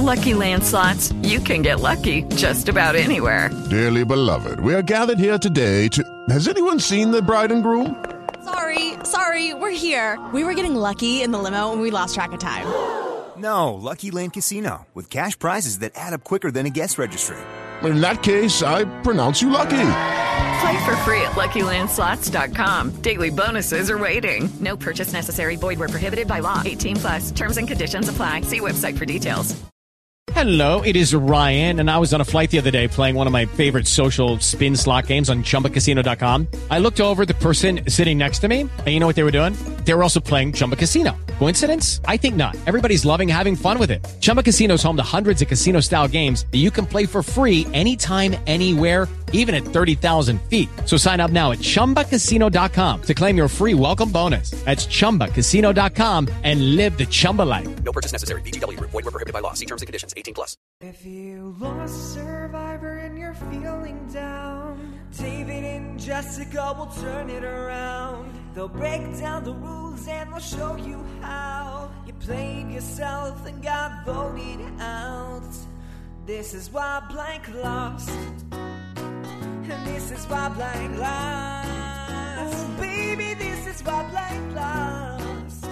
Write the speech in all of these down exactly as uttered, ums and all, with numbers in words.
Lucky Land Slots, you can get lucky just about anywhere. Dearly beloved, we are gathered here today to... Has anyone seen the bride and groom? Sorry, sorry, we're here. We were getting lucky in the limo and we lost track of time. No, Lucky Land Casino, with cash prizes that add up quicker than a guest registry. In that case, I pronounce you lucky. Play for free at Lucky Land Slots dot com. Daily bonuses are waiting. No purchase necessary. Void where prohibited by law. eighteen plus. Terms and conditions apply. See website for details. Hello, it is Ryan, and I was on a flight the other day playing one of my favorite social spin slot games on Chumba Casino dot com. I looked over at the person sitting next to me, and you know what they were doing? They were also playing Chumba Casino. Coincidence? I think not. Everybody's loving having fun with it. Chumba Casino is home to hundreds of casino-style games that you can play for free anytime, anywhere, even at thirty thousand feet. So sign up now at Chumba Casino dot com to claim your free welcome bonus. That's Chumba Casino dot com and live the Chumba life. No purchase necessary. V G W. Void where prohibited by law. See terms and conditions. eighteen plus. If you lost Survivor and you're feeling down, David and Jessica will turn it around. They'll break down the rules and they'll show you how you played yourself and got voted out. This is why Blank lost. And this is why Blank lost. Oh, baby, this is why Blank lost.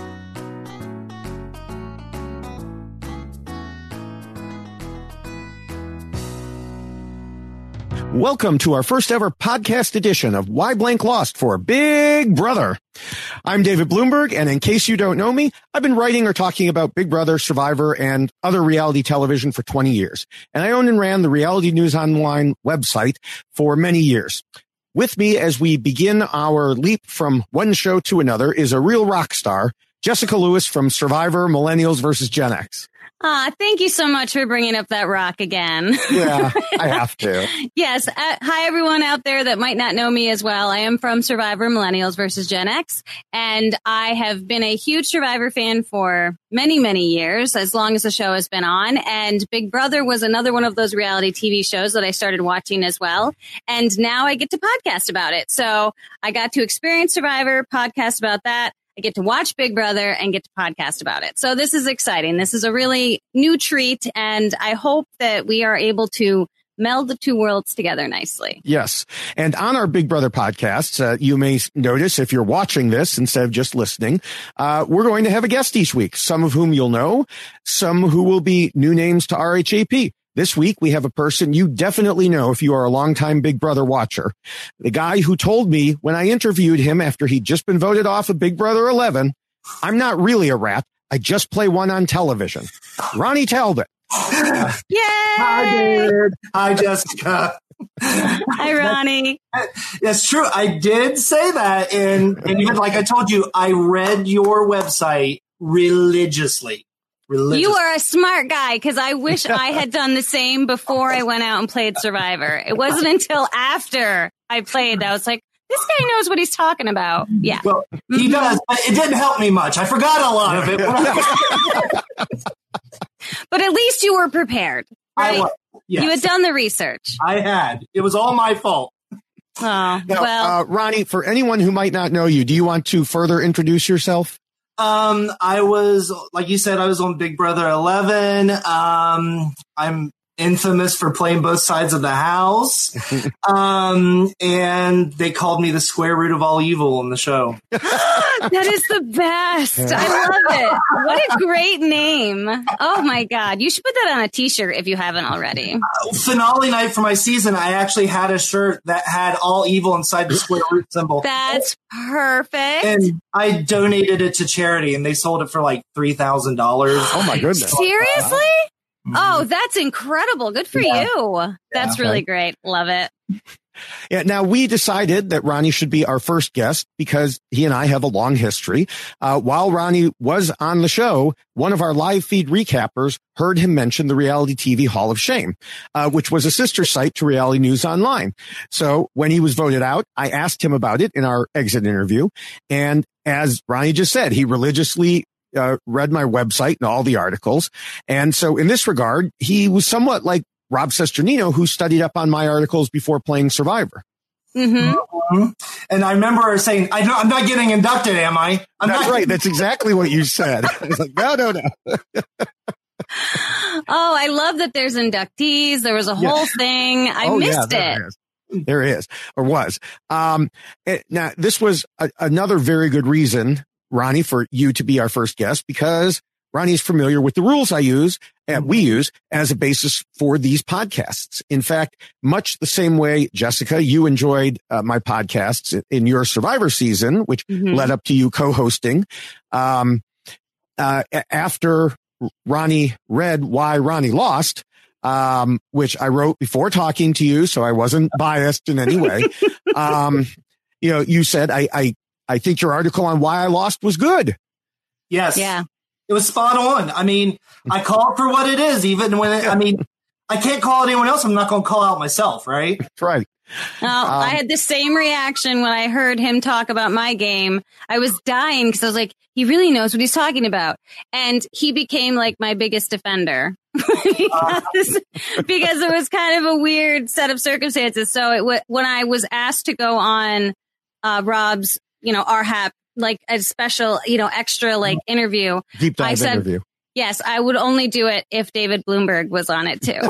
Welcome to our first ever podcast edition of Why Blank Lost for Big Brother. I'm David Bloomberg, and in case you don't know me, I've been writing or talking about Big Brother, Survivor, and other reality television for twenty years. And I own and ran the Reality News Online website for many years. With me as we begin our leap from one show to another is a real rock star, Jessica Lewis from Survivor, Millennials versus Gen X. Ah, thank you so much for bringing up that rock again. Yeah, I have to. Yes. Uh, hi, everyone out there that might not know me as well. I am from Survivor Millennials versus Gen X, and I have been a huge Survivor fan for many, many years, as long as the show has been on. And Big Brother was another one of those reality T V shows that I started watching as well. And now I get to podcast about it. So I got to experience Survivor, podcast about that. I get to watch Big Brother and get to podcast about it. So this is exciting. This is a really new treat, and I hope that we are able to meld the two worlds together nicely. Yes. And on our Big Brother podcasts, uh, you may notice if you're watching this instead of just listening, uh, we're going to have a guest each week, some of whom you'll know, some who will be new names to R H A P. This week, we have a person you definitely know if you are a longtime Big Brother watcher. The guy who told me when I interviewed him after he'd just been voted off of Big Brother eleven, I'm not really a rat. I just play one on television. Ronnie Talbot. Yay! Hi, David. Hi, Jessica. Hi, Ronnie. That's true. I did say that. And, and you, like I told you, I read your website religiously. Religious. You are a smart guy, because I wish I had done the same before I went out and played Survivor. It wasn't until after I played that I was like, this guy knows what he's talking about. Yeah. Well, he does, but it didn't help me much. I forgot a lot of it. But at least you were prepared, right? I was, yes. You had done the research. I had. It was all my fault. Oh, now, well. Uh, Ronnie, for anyone who might not know you, do you want to further introduce yourself? Um, I was, like you said, I was on Big Brother eleven. Um, I'm infamous for playing both sides of the house. um, and they called me the square root of all evil on the show. That is the best. I love it. What a great name. Oh my God. You should put that on a t-shirt if you haven't already. Uh, finale night for my season, I actually had a shirt that had all evil inside the square root symbol. That's perfect. And I donated it to charity, and they sold it for like three thousand dollars. Oh my goodness. Seriously? Oh, that's incredible. Good for yeah. you. That's yeah. really great. Love it. Yeah. Now, we decided that Ronnie should be our first guest because he and I have a long history. Uh, while Ronnie was on the show, one of our live feed recappers heard him mention the Reality T V Hall of Shame, uh, which was a sister site to Reality News Online. So when he was voted out, I asked him about it in our exit interview. And as Ronnie just said, he religiously Uh, read my website and all the articles. And so in this regard, he was somewhat like Rob Sesternino, who studied up on my articles before playing Survivor. Mm-hmm. Mm-hmm. And I remember her saying, I don't, I'm not getting inducted, am I? I'm That's not right. That's exactly what you said. I was like, no, no, no. Oh, I love that there's inductees. There was a whole Yeah. thing. I Oh, missed yeah, there it. is. There is, or was. Um, it- now, this was a, another very good reason, Ronnie, for you to be our first guest, because Ronnie is familiar with the rules I use and we use as a basis for these podcasts. In fact, much the same way, Jessica, you enjoyed uh, my podcasts in your Survivor season, which Mhm. led up to you co-hosting. Um, uh, a- after Ronnie read why Ronnie lost, um, which I wrote before talking to you, so I wasn't biased in any way. um, you know, you said, I, I, I think your article on why I lost was good. Yes. Yeah. It was spot on. I mean, I call it for what it is, even when, it, I mean, I can't call it anyone else. I'm not going to call out myself, right? That's right. No, I had the same reaction when I heard him talk about my game. I was dying because I was like, he really knows what he's talking about. And he became like my biggest defender because, because it was kind of a weird set of circumstances. So it w- when I was asked to go on uh, Rob's, you know, R HAP, like a special, you know, extra like interview, Deep dive I said, interview. yes, I would only do it if David Bloomberg was on it too. And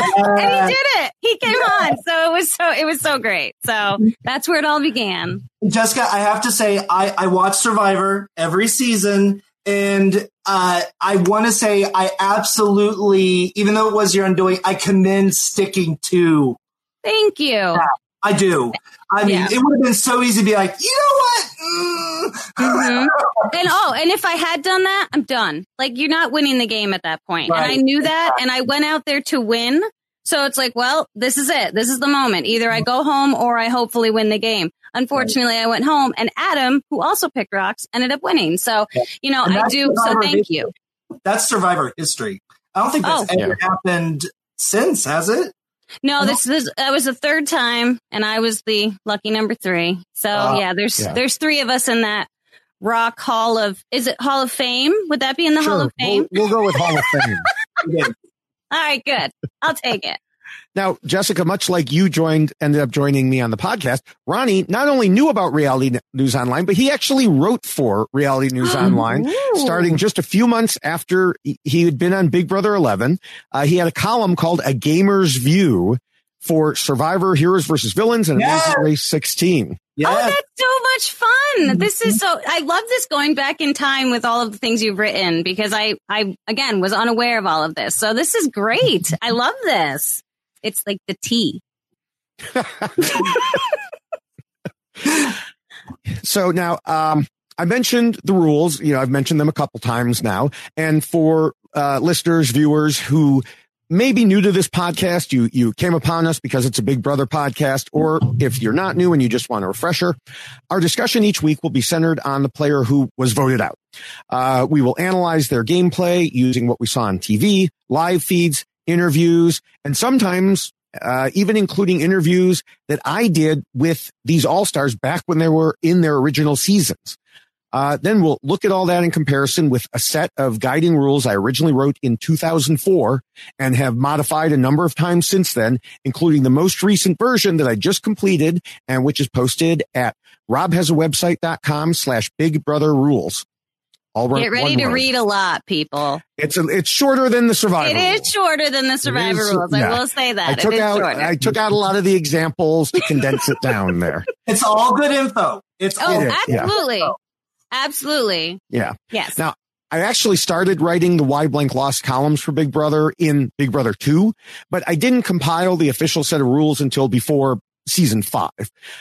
he did it. He came on. So it was so, it was so great. So that's where it all began. Jessica, I have to say, I, I watch Survivor every season, and uh, I want to say I absolutely, even though it was your undoing, I commend sticking to. Thank you. Yeah, I do. I mean, Yeah. it would have been so easy to be like, you know what? Mm. Mhm. And oh, and if I had done that, I'm done. Like, you're not winning the game at that point. Right. And I knew that, and I went out there to win. So it's like, well, this is it. This is the moment. Either I go home or I hopefully win the game. Unfortunately, I went home, and Adam, who also picked rocks, ended up winning. So, you know, And I that's do. So Survivor thank history. you. That's Survivor history. I don't think that's Oh. ever happened since, has it? No, this this that was the third time, and I was the lucky number three. So Uh, yeah, there's yeah. there's three of us in that Rock Hall of. Is it Hall of Fame? Would that be in the Hall Sure. of Fame? We'll, we'll go with Hall of Fame. Yeah. All right, good. I'll take it. Now, Jessica, much like you joined, ended up joining me on the podcast, Ronnie not only knew about Reality News Online, but he actually wrote for Reality News Online, starting just a few months after he had been on Big Brother eleven. Uh, he had a column called A Gamer's View for Survivor Heroes versus Villains and Yes. Amazing Race sixteen. Yeah. Oh, that's so much fun. This is so, I love this going back in time with all of the things you've written because I, I, again, was unaware of all of this. So this is great. I love this. It's like the tea. So now, um, I mentioned the rules. You know, I've mentioned them a couple times now. And for uh, listeners, viewers who may be new to this podcast, you you came upon us because it's a Big Brother podcast, or if you're not new and you just want a refresher, our discussion each week will be centered on the player who was voted out. Uh, we will analyze their gameplay using what we saw on T V, live feeds, interviews, and sometimes uh, even including interviews that I did with these all-stars back when they were in their original seasons. Uh, then we'll look at all that in comparison with a set of guiding rules I originally wrote in two thousand four and have modified a number of times since then, including the most recent version that I just completed and which is posted at robhasawebsite.com slash big brother rules. All right, Get ready one to word. read a lot, people. It's a, it's shorter than the Survivor. It rules. is shorter than the Survivor is- rules. yeah. I will say that. I took it is out shorter. I took out a lot of the examples to condense it down there. It's all good info. It's oh, It is, yeah. absolutely. Absolutely. Yeah. Yes. Now, I actually started writing the Why Blank Lost columns for Big Brother in Big Brother two, but I didn't compile the official set of rules until before season five.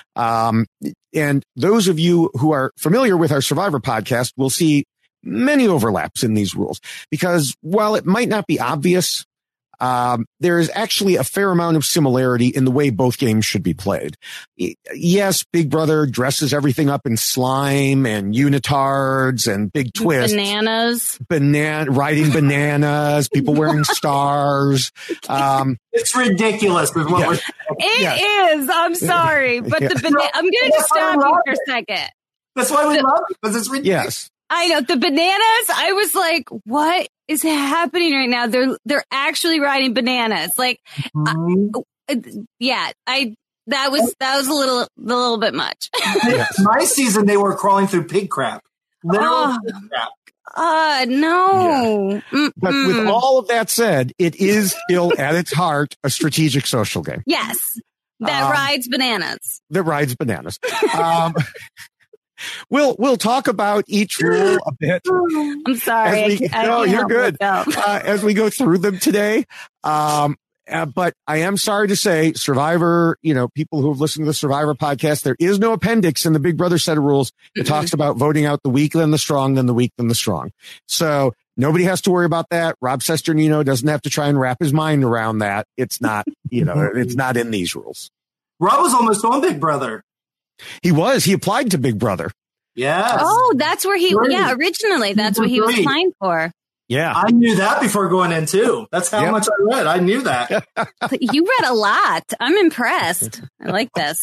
Um, and those of you who are familiar with our Survivor podcast will see many overlaps in these rules because while it might not be obvious, um, there is actually a fair amount of similarity in the way both games should be played. Y- Yes, Big Brother dresses everything up in slime and unitards and big twists. Bananas. Banana, riding bananas, people wearing stars. Um, it's ridiculous with what Yeah. we're It Yeah. is. I'm sorry. But Yeah. the bana- I'm going to That's why stop I you love for a it. second. That's why we The- love it, because it's ridiculous. yes. I know the bananas. I was like, what is happening right now? They're, they're actually riding bananas. Like, Mhm. uh, yeah, I, that was, that was a little, a little bit much. Yes. My season, they were crawling through pig crap. Literal Oh. pig crap. Uh, no. Yeah. But with all of that said, it is still at its heart a strategic social game. Yes. That Um, rides bananas. That rides bananas. Um, we'll we'll talk about each rule a bit. I'm sorry. As we, I, I no, can't you're help good. myself. Uh, as we go through them today. Um, uh, but I am sorry to say, Survivor, you know, people who have listened to the Survivor podcast, there is no appendix in the Big Brother set of rules. It Mm-hmm. talks about voting out the weak, then the strong, then the weak, then the strong. So nobody has to worry about that. Rob Sesternino doesn't have to try and wrap his mind around that. It's not, you know, it's not in these rules. Rob was almost on Big Brother. He was. He applied to Big Brother. Yeah. Oh, that's where he, Great. yeah, originally that's what he was Great. applying for. Yeah. I knew that before going in too. That's how Yep. much I read. I knew that. You read a lot. I'm impressed. I like this.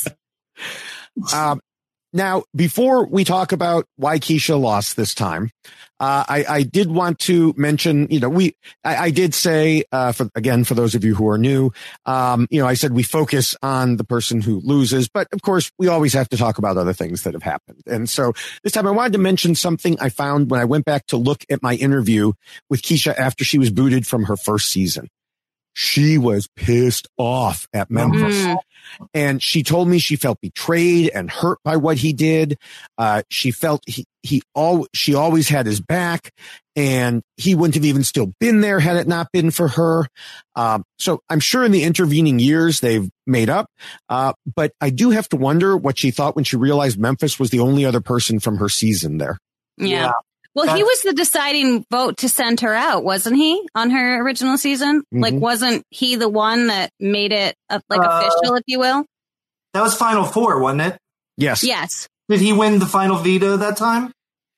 Um, now, before we talk about why Keisha lost this time, uh, I, I did want to mention, you know, we, I, I did say, uh, for, again, for those of you who are new, um, you know, I said we focus on the person who loses, but of course we always have to talk about other things that have happened. And so this time I wanted to mention something I found when I went back to look at my interview with Keisha after she was booted from her first season. She was pissed off at Memphis. Mm. And she told me she felt betrayed and hurt by what he did. Uh, she felt he, he all, she always had his back and he wouldn't have even still been there had it not been for her. Um, so I'm sure in the intervening years they've made up. Uh, but I do have to wonder what she thought when she realized Memphis was the only other person from her season there. Yeah. Yeah. Well, he was the deciding vote to send her out, wasn't he, on her original season? Mm-hmm. Like, wasn't he the one that made it uh, like Uh, official, if you will? That was Final Four, wasn't it? Yes. Yes. Did he win the final veto that time?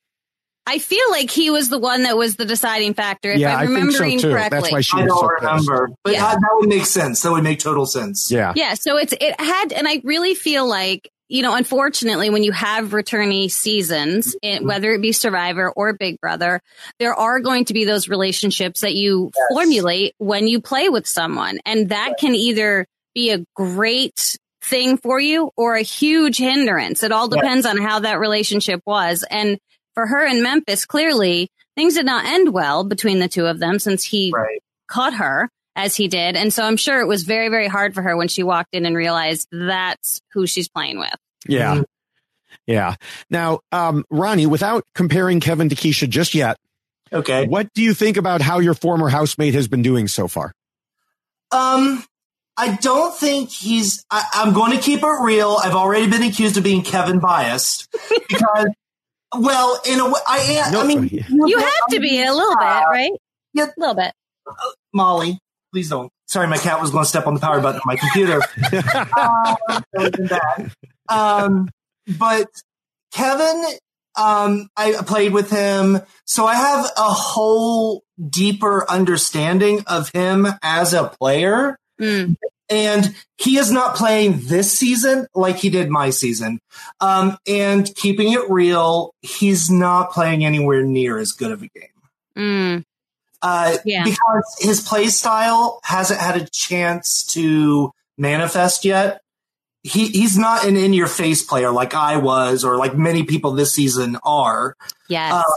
I feel like he was the one that was the deciding factor, if Yeah, I'm I think so remembering too. correctly. That's why she I was don't so pissed. remember. But Yeah. uh, that would make sense. That would make total sense. Yeah. Yeah, so it's it had, and I really feel like, you know, unfortunately, when you have returnee seasons, it, whether it be Survivor or Big Brother, there are going to be those relationships that you Yes. formulate when you play with someone. And that can either be a great thing for you or a huge hindrance. It all depends on how that relationship was. And for her in Memphis, clearly things did not end well between the two of them since he Right. caught her as he did. And so I'm sure it was very, very hard for her when she walked in and realized that's who she's playing with. Yeah. Mhm. Yeah. Now, um, Ronnie, without comparing Kevin to Keisha just yet, Okay. what do you think about how your former housemate has been doing so far? Um, I don't think he's. I, I'm going to keep it real. I've already been accused of being Kevin biased because, well, in a way, I am. No, I mean, yeah. You have to be a little bit, right? Yeah. A little bit. Molly, please don't. Sorry, my cat was going to step on the power button on my computer. uh, that wasn't bad. Um, but Kevin, um, I played with him, so I have a whole deeper understanding of him as a player. Mm. And he is not playing this season like he did my season. Um, and keeping it real, he's not playing anywhere near as good of a game. Mm. Uh, Yeah. because his play style hasn't had a chance to manifest yet. He he's not an in your face player like I was, or like many people this season are. Yes. Uh,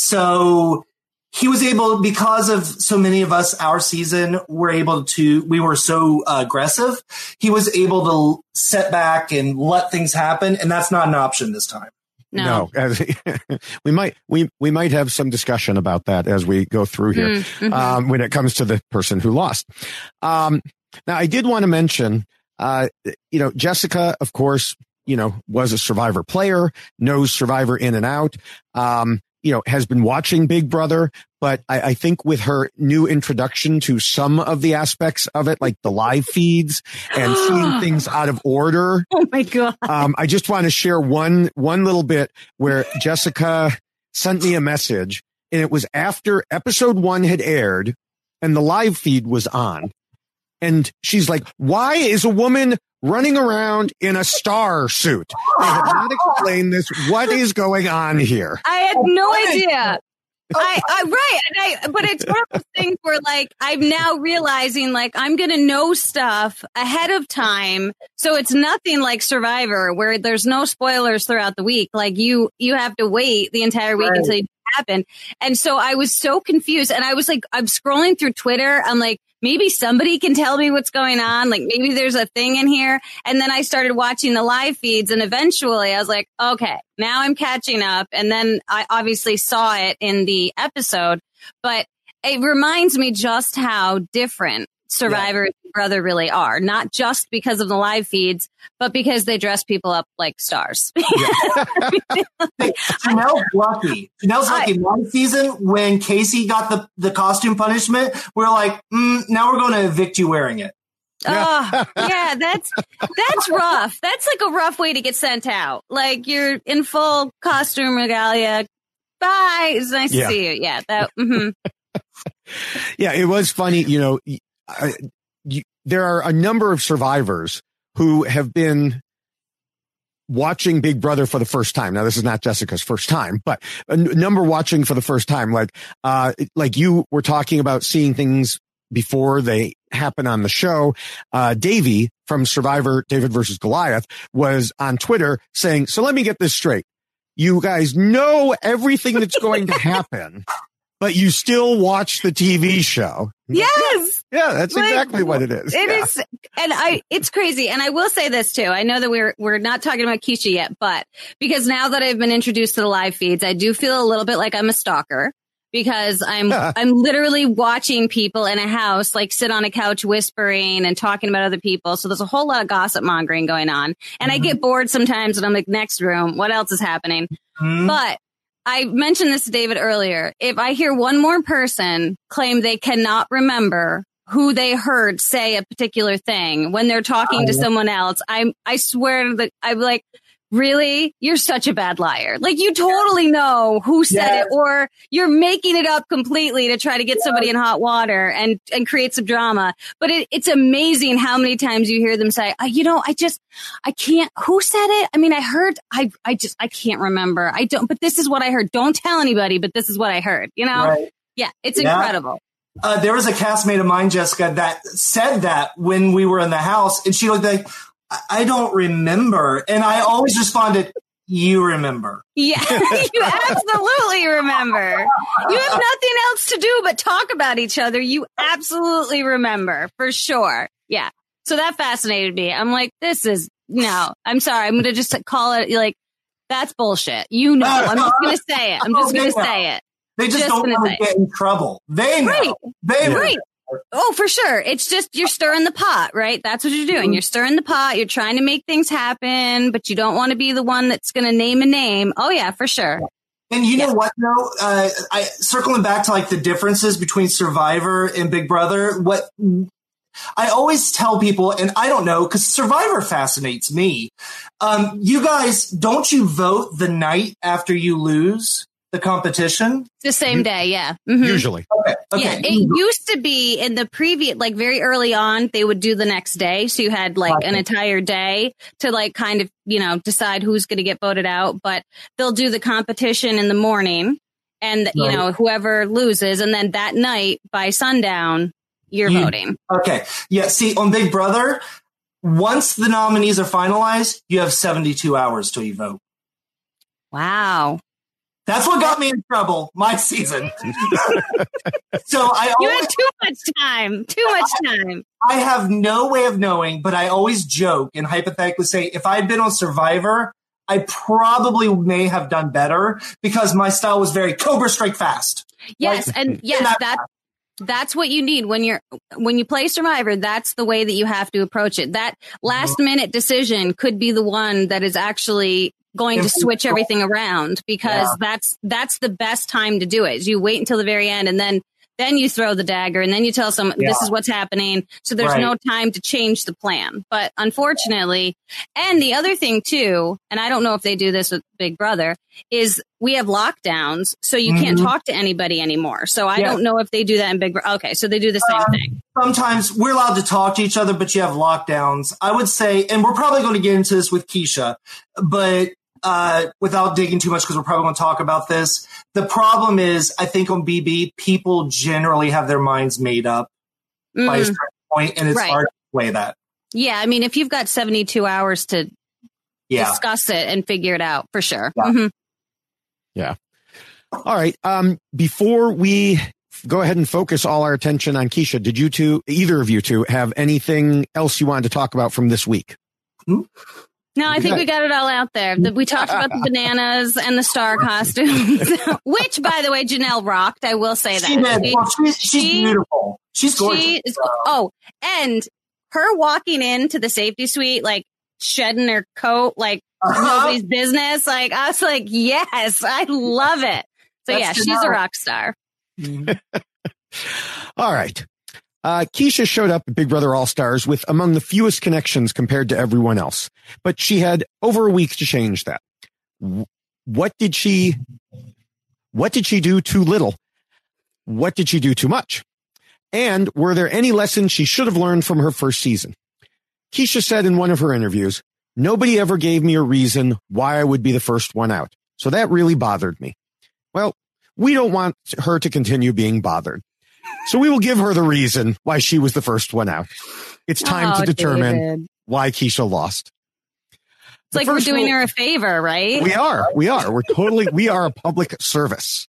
so he was able, because of so many of us, our season, were able to, we were so uh, aggressive. He was able to set back and let things happen. And that's not an option this time. no. As- we might we we might have some discussion about that as we go through here Mm, mhm. um, when it comes to the person who lost. Um, now, I did want to mention, uh, you know, Jessica, of course, you know, was a Survivor player, knows Survivor in and out. Um, you know, has been watching Big Brother, but I, I think with her new introduction to some of the aspects of it, like the live feeds and seeing things out of order. Oh my God. Um, I just want to share one, one little bit where Jessica sent me a message, and it was after episode one had aired and the live feed was on. And she's like, why is a woman running around in a star suit? They have not explained this. What is going on here? I had no idea. I, I, right. And I, but it's one of those things where like, I'm now realizing like I'm going to know stuff ahead of time. So it's nothing like Survivor where there's no spoilers throughout the week. Like you, you have to wait the entire week Right. until you happened. And so I was so confused. And I was like, I'm scrolling through Twitter. I'm like, maybe somebody can tell me what's going on. Like maybe there's a thing in here. And then I started watching the live feeds, and eventually I was like, okay, now I'm catching up. And then I obviously saw it in the episode, but it reminds me just how different Survivor yeah. and Brother really are. Not just because of the live feeds, but because they dress people up like stars. Yeah. Hey, Janelle's lucky. Janelle's lucky. One season, when Casey got the, the costume punishment, we're like, mm, now we're going to evict you wearing it. Oh, yeah, that's that's rough. That's like a rough way to get sent out. Like you're in full costume regalia. Bye. It's nice yeah. to see you. Yeah, that. Mm-hmm. Yeah, it was funny. You know, uh, you, there are a number of survivors who have been watching Big Brother for the first time. Now, this is not Jessica's first time, but a n- number watching for the first time. Like, uh, like you were talking about seeing things before they happen on the show. Uh, Davey from Survivor David versus Goliath was on Twitter saying, so let me get this straight. You guys know everything that's going to happen, but you still watch the T V show. Yes. Yeah, that's like, exactly what it is. It yeah. is. And I, it's crazy. And I will say this too. I know that we're, we're not talking about Keisha yet, but because now that I've been introduced to the live feeds, I do feel a little bit like I'm a stalker because I'm, I'm literally watching people in a house, like sit on a couch whispering and talking about other people. So there's a whole lot of gossip mongering going on. And mm-hmm. I get bored sometimes and I'm like, next room, what else is happening? Mm-hmm. But I mentioned this to David earlier. If I hear one more person claim they cannot remember who they heard say a particular thing when they're talking oh. to someone else, I I swear that I'm like, really? You're such a bad liar. Like you totally know who said yes. it, or you're making it up completely to try to get yes. somebody in hot water and, and create some drama. But it, it's amazing how many times you hear them say, oh, you know, I just, I can't, who said it? I mean, I heard, I, I just, I can't remember. I don't, but this is what I heard. Don't tell anybody, but this is what I heard, you know? Right. Yeah. It's yeah. incredible. Uh, there was a castmate of mine, Jessica, that said that when we were in the house, and she looked like, I don't remember. And I always responded, you remember. Yeah, you absolutely remember. You have nothing else to do but talk about each other. You absolutely remember, for sure. Yeah. So that fascinated me. I'm like, this is, no, I'm sorry. I'm going to just call it like, that's bullshit. You know, I'm just going to say it. I'm just going to say it. They just, just don't want to get in trouble. They know. Right. They know. Right. Oh, for sure. It's just you're stirring the pot, right? That's what you're doing. You're stirring the pot. You're trying to make things happen, but you don't want to be the one that's going to name a name. Oh, yeah, for sure. And you yeah. know what, though? Uh, I, circling back to like the differences between Survivor and Big Brother, what I always tell people, and I don't know, because Survivor fascinates me. Um, you guys, don't you vote the night after you lose the competition? The same day, yeah. Mm-hmm. Usually. Okay. Okay. Yeah, it used to be in the previous, like very early on, they would do the next day. So you had like an entire day to like kind of, you know, decide who's going to get voted out. But they'll do the competition in the morning and, right. you know, whoever loses. And then that night by sundown, you're you, voting. Okay. Yeah. See, on Big Brother, once the nominees are finalized, you have seventy-two hours till you vote. Wow. That's what got me in trouble my season. So I You always, had too much time. Too much time. I have no way of knowing, but I always joke and hypothetically say if I had been on Survivor, I probably may have done better because my style was very Cobra Strike fast. Yes, like, and yes, that, that that's what you need when you're when you play Survivor. That's the way that you have to approach it. That last minute decision could be the one that is actually going to switch everything around because yeah. that's that's the best time to do it. Is you wait until the very end and then then you throw the dagger and then you tell someone yeah. this is what's happening. So there's right. no time to change the plan. But unfortunately, and the other thing too, and I don't know if they do this with Big Brother, is we have lockdowns, so you mm-hmm. can't talk to anybody anymore. So I yeah. don't know if they do that in Big Brother. Okay, so they do the same um, thing. Sometimes we're allowed to talk to each other, but you have lockdowns. I would say, and we're probably going to get into this with Keisha, but uh, without digging too much, because we're probably going to talk about this. The problem is, I think on B B, people generally have their minds made up mm. by a certain point, and it's right. hard to play that. Yeah, I mean, if you've got seventy-two hours to yeah. discuss it and figure it out, for sure. Yeah. Mm-hmm. Yeah. All right. Um, before we go ahead and focus all our attention on Keisha, did you two, either of you two, have anything else you wanted to talk about from this week? Hmm? No, I think we got it all out there. We talked about the bananas and the star costumes, which, by the way, Janelle rocked. I will say that. She did. She, well, she's, she's she, beautiful. She's gorgeous. She is, oh, and her walking into the safety suite, like shedding her coat, like uh-huh. nobody's business. Like, I was like, yes, I love it. So, That's yeah, she's know. a rock star. All right. Uh, Keisha showed up at Big Brother All-Stars with among the fewest connections compared to everyone else, but she had over a week to change that. What did she, what did she do too little? What did she do too much? And were there any lessons she should have learned from her first season? Keisha said in one of her interviews, "Nobody ever gave me a reason why I would be the first one out. So that really bothered me." Well, we don't want her to continue being bothered. So we will give her the reason why she was the first one out. It's time oh, to determine David. why Keisha lost. It's the like we're doing rule, her a favor, right? We are. We are. We're totally, we are a public service.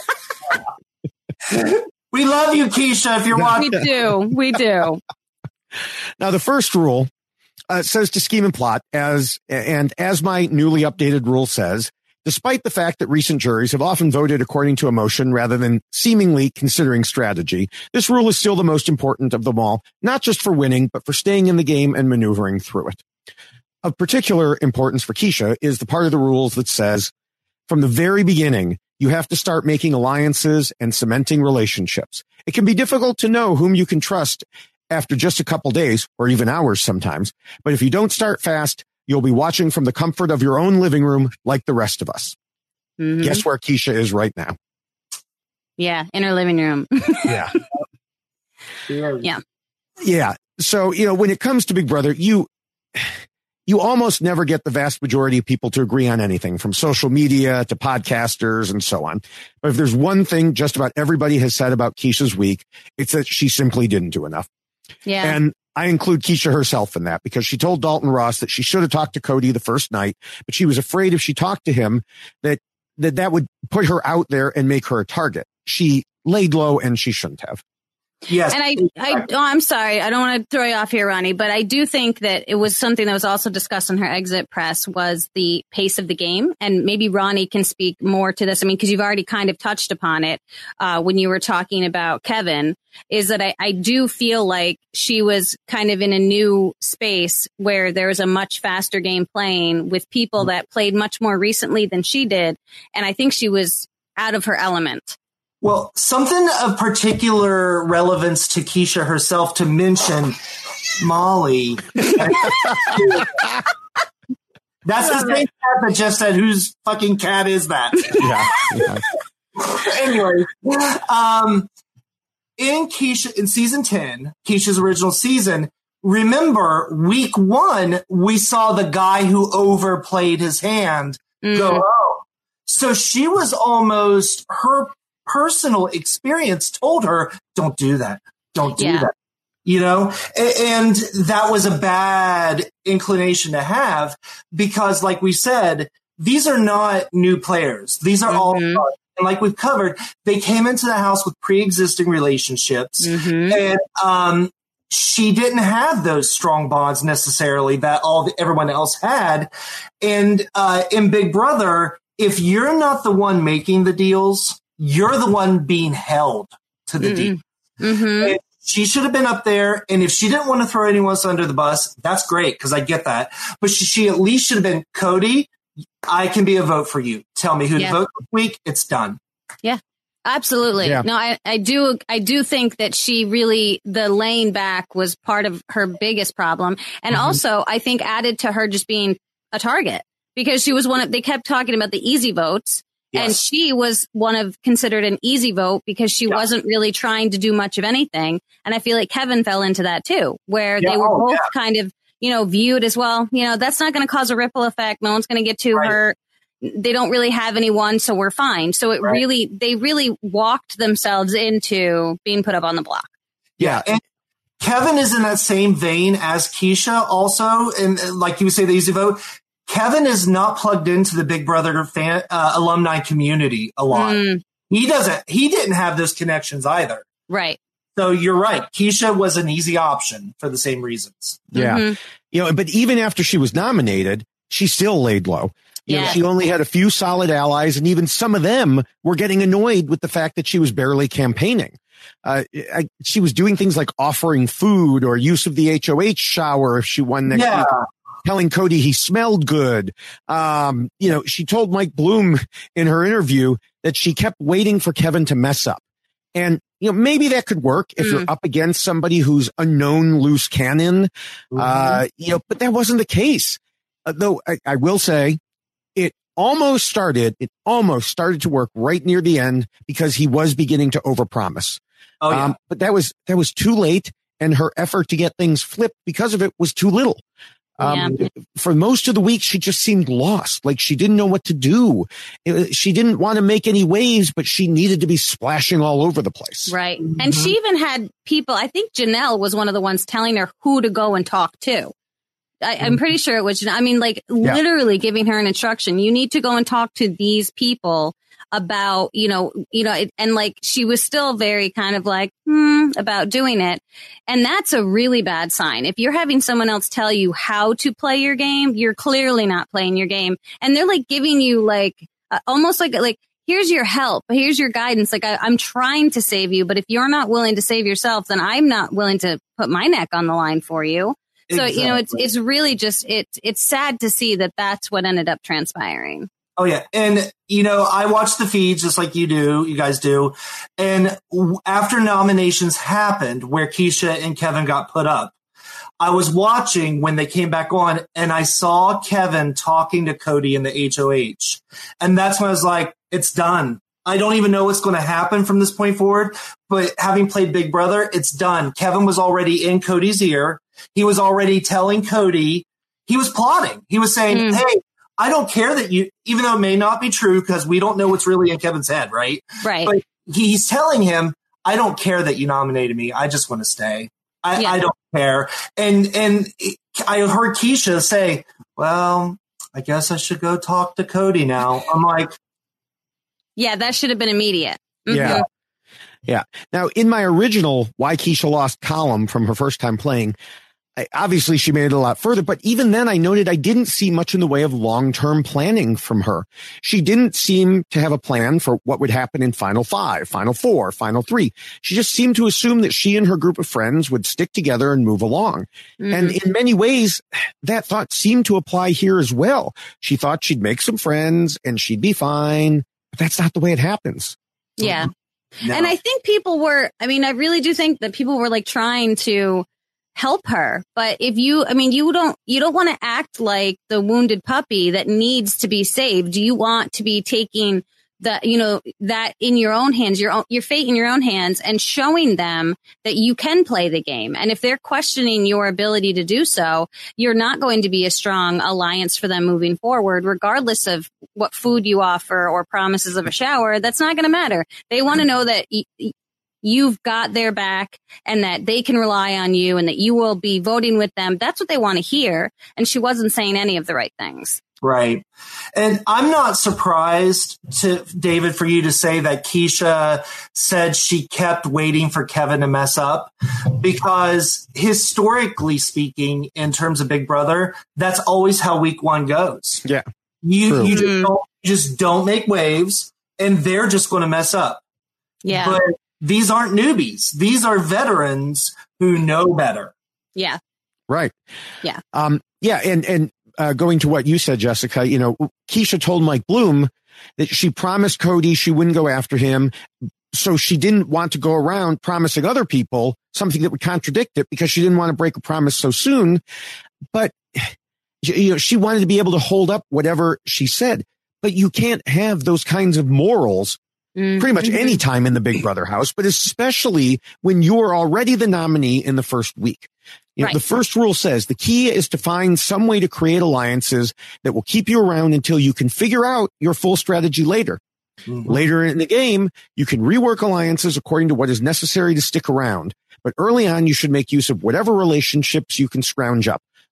We love you, Keisha, if you're watching. We do. We do. Now, the first rule uh, says to scheme and plot, as and as my newly updated rule says, despite the fact that recent juries have often voted according to emotion rather than seemingly considering strategy, this rule is still the most important of them all, not just for winning, but for staying in the game and maneuvering through it. Of particular importance for Keisha is the part of the rules that says, from the very beginning, you have to start making alliances and cementing relationships. It can be difficult to know whom you can trust after just a couple days or even hours sometimes, but if you don't start fast, you'll be watching from the comfort of your own living room like the rest of us. Mm-hmm. Guess where Keisha is right now? Yeah, in her living room. Yeah. Yeah. Yeah. So, you know, when it comes to Big Brother, you you almost never get the vast majority of people to agree on anything, from social media to podcasters and so on. But if there's one thing just about everybody has said about Keisha's week, it's that she simply didn't do enough. Yeah. And I include Keisha herself in that, because she told Dalton Ross that she should have talked to Cody the first night, but she was afraid if she talked to him that that, that would put her out there and make her a target. She laid low and she shouldn't have. Yes. And I, I, oh, I'm sorry. I don't want to throw you off here, Ronnie, but I do think that it was something that was also discussed in her exit press was the pace of the game. And maybe Ronnie can speak more to this. I mean, because you've already kind of touched upon it, uh, when you were talking about Kevin, is that I, I do feel like she was kind of in a new space where there was a much faster game playing with people that played much more recently than she did. And I think she was out of her element. Well, something of particular relevance to Keisha herself to mention, Molly. That's the same cat that just said, whose fucking cat is that? Yeah. yeah. Anyway, um, in Keisha, in season ten, Keisha's original season, remember week one, we saw the guy who overplayed his hand mm. go home. So she was almost, her personal experience told her, don't do that. Don't do yeah. that. You know, and that was a bad inclination to have, because like we said, these are not new players. These are mm-hmm. all, and like we've covered, they came into the house with pre-existing relationships, mm-hmm. and um, she didn't have those strong bonds necessarily that all the, everyone else had. And uh, in Big Brother, if you're not the one making the deals, you're the one being held to the mm-hmm. deal. Mm-hmm. And she should have been up there. And if she didn't want to throw anyone else under the bus, that's great, because I get that. But she, she at least should have been, Cody, I can be a vote for you. Tell me who yeah. to vote this week. It's done. Yeah, absolutely. Yeah. No, I, I do. I do think that she really, the laying back was part of her biggest problem. And mm-hmm. also, I think added to her just being a target, because she was one of, they kept talking about the easy votes. Yes. And she was one of considered an easy vote because she yeah. wasn't really trying to do much of anything. And I feel like Kevin fell into that too, where yeah. they were both yeah. kind of, you know, viewed as, well, you know, that's not going to cause a ripple effect. No one's going to get too right. hurt. They don't really have anyone, so we're fine. So it right. really, they really walked themselves into being put up on the block. Yeah. And Kevin is in that same vein as Keisha also. And like you would say, the easy vote. Kevin is not plugged into the Big Brother fan, uh, alumni community a lot. Mm. He doesn't, he didn't have those connections either. Right. So you're right. Keisha was an easy option for the same reasons. Yeah. Mm-hmm. You know, but even after she was nominated, she still laid low. You yeah. know, she only had a few solid allies, and even some of them were getting annoyed with the fact that she was barely campaigning. Uh, I, she was doing things like offering food or use of the H O H shower if she won next yeah. week, telling Cody he smelled good. Um, you know, she told Mike Bloom in her interview that she kept waiting for Kevin to mess up. And, you know, maybe that could work if mm. you're up against somebody who's a known loose cannon. Mm-hmm. Uh, you know, but that wasn't the case. Uh, though I, I will say it almost started, it almost started to work right near the end because he was beginning to overpromise. Oh, yeah. Um, but that was, that was too late, and her effort to get things flipped because of it was too little. Um, yeah. For most of the week, she just seemed lost. Like she didn't know what to do. It, she didn't want to make any waves, but she needed to be splashing all over the place. Right. Mm-hmm. And she even had people, I think Janelle was one of the ones telling her who to go and talk to. I, I'm pretty sure it was, I mean, like yeah. literally giving her an instruction. You need to go and talk to these people about, you know, you know, it, and like she was still very kind of like, hmm, about doing it. And that's a really bad sign. If you're having someone else tell you how to play your game, you're clearly not playing your game. And they're like giving you like, uh, almost like, like, here's your help. Here's your guidance. Like I, I'm trying to save you, but if you're not willing to save yourself, then I'm not willing to put my neck on the line for you. So, exactly. you know, it's, it's really just, it, it's sad to see that that's what ended up transpiring. Oh, yeah. And, you know, I watch the feeds just like you do, you guys do. And after nominations happened where Keisha and Kevin got put up, I was watching when they came back on, and I saw Kevin talking to Cody in the H O H. And that's when I was like, it's done. I don't even know what's going to happen from this point forward. But having played Big Brother, it's done. Kevin was already in Cody's ear. He was already telling Cody, he was plotting. He was saying, mm. hey, I don't care that you, even though it may not be true because we don't know what's really in Kevin's head, right? Right. But he's telling him, I don't care that you nominated me. I just want to stay. I, yeah. I don't care. And and I heard Keisha say, well, I guess I should go talk to Cody now. I'm like. Yeah, that should have been immediate. Mm-hmm. Yeah. Yeah. Now, in my original Why Keisha Lost column from her first time playing, I, obviously she made it a lot further, but even then I noted I didn't see much in the way of long-term planning from her. She didn't seem to have a plan for what would happen in Final Five, Final Four, Final Three. She just seemed to assume that she and her group of friends would stick together and move along. Mm-hmm. And in many ways, that thought seemed to apply here as well. She thought she'd make some friends and she'd be fine, but that's not the way it happens. Yeah. No. And I think people were, I mean, I really do think that people were like trying to help her. But if you, I mean, you don't, you don't want to act like the wounded puppy that needs to be saved. You want to be taking that, you know, that in your own hands, your own, your fate in your own hands, and showing them that you can play the game. And if they're questioning your ability to do so, you're not going to be a strong alliance for them moving forward, regardless of what food you offer or promises of a shower. That's not going to matter. They want to know that y- you've got their back and that they can rely on you and that you will be voting with them. That's what they want to hear. And she wasn't saying any of the right things. Right. And I'm not surprised, to David, for you to say that Keisha said she kept waiting for Kevin to mess up, because historically speaking, in terms of Big Brother, that's always how week one goes. Yeah. You, you just, don't, just don't make waves, and they're just going to mess up. Yeah. But these aren't newbies. These are veterans who know better. Yeah. Right. Yeah. Um, yeah. And, and, Uh, going to what you said, Jessica, you know, Keisha told Mike Bloom that she promised Cody she wouldn't go after him. So she didn't want to go around promising other people something that would contradict it, because she didn't want to break a promise so soon. But, you know, she wanted to be able to hold up whatever she said. But you can't have those kinds of morals mm-hmm. pretty much any time in the Big Brother house, but especially when you are already the nominee in the first week. You know, right. The first rule says the key is to find some way to create alliances that will keep you around until you can figure out your full strategy later. Mm-hmm. Later in the game, you can rework alliances according to what is necessary to stick around. But early on, you should make use of whatever relationships you can scrounge up.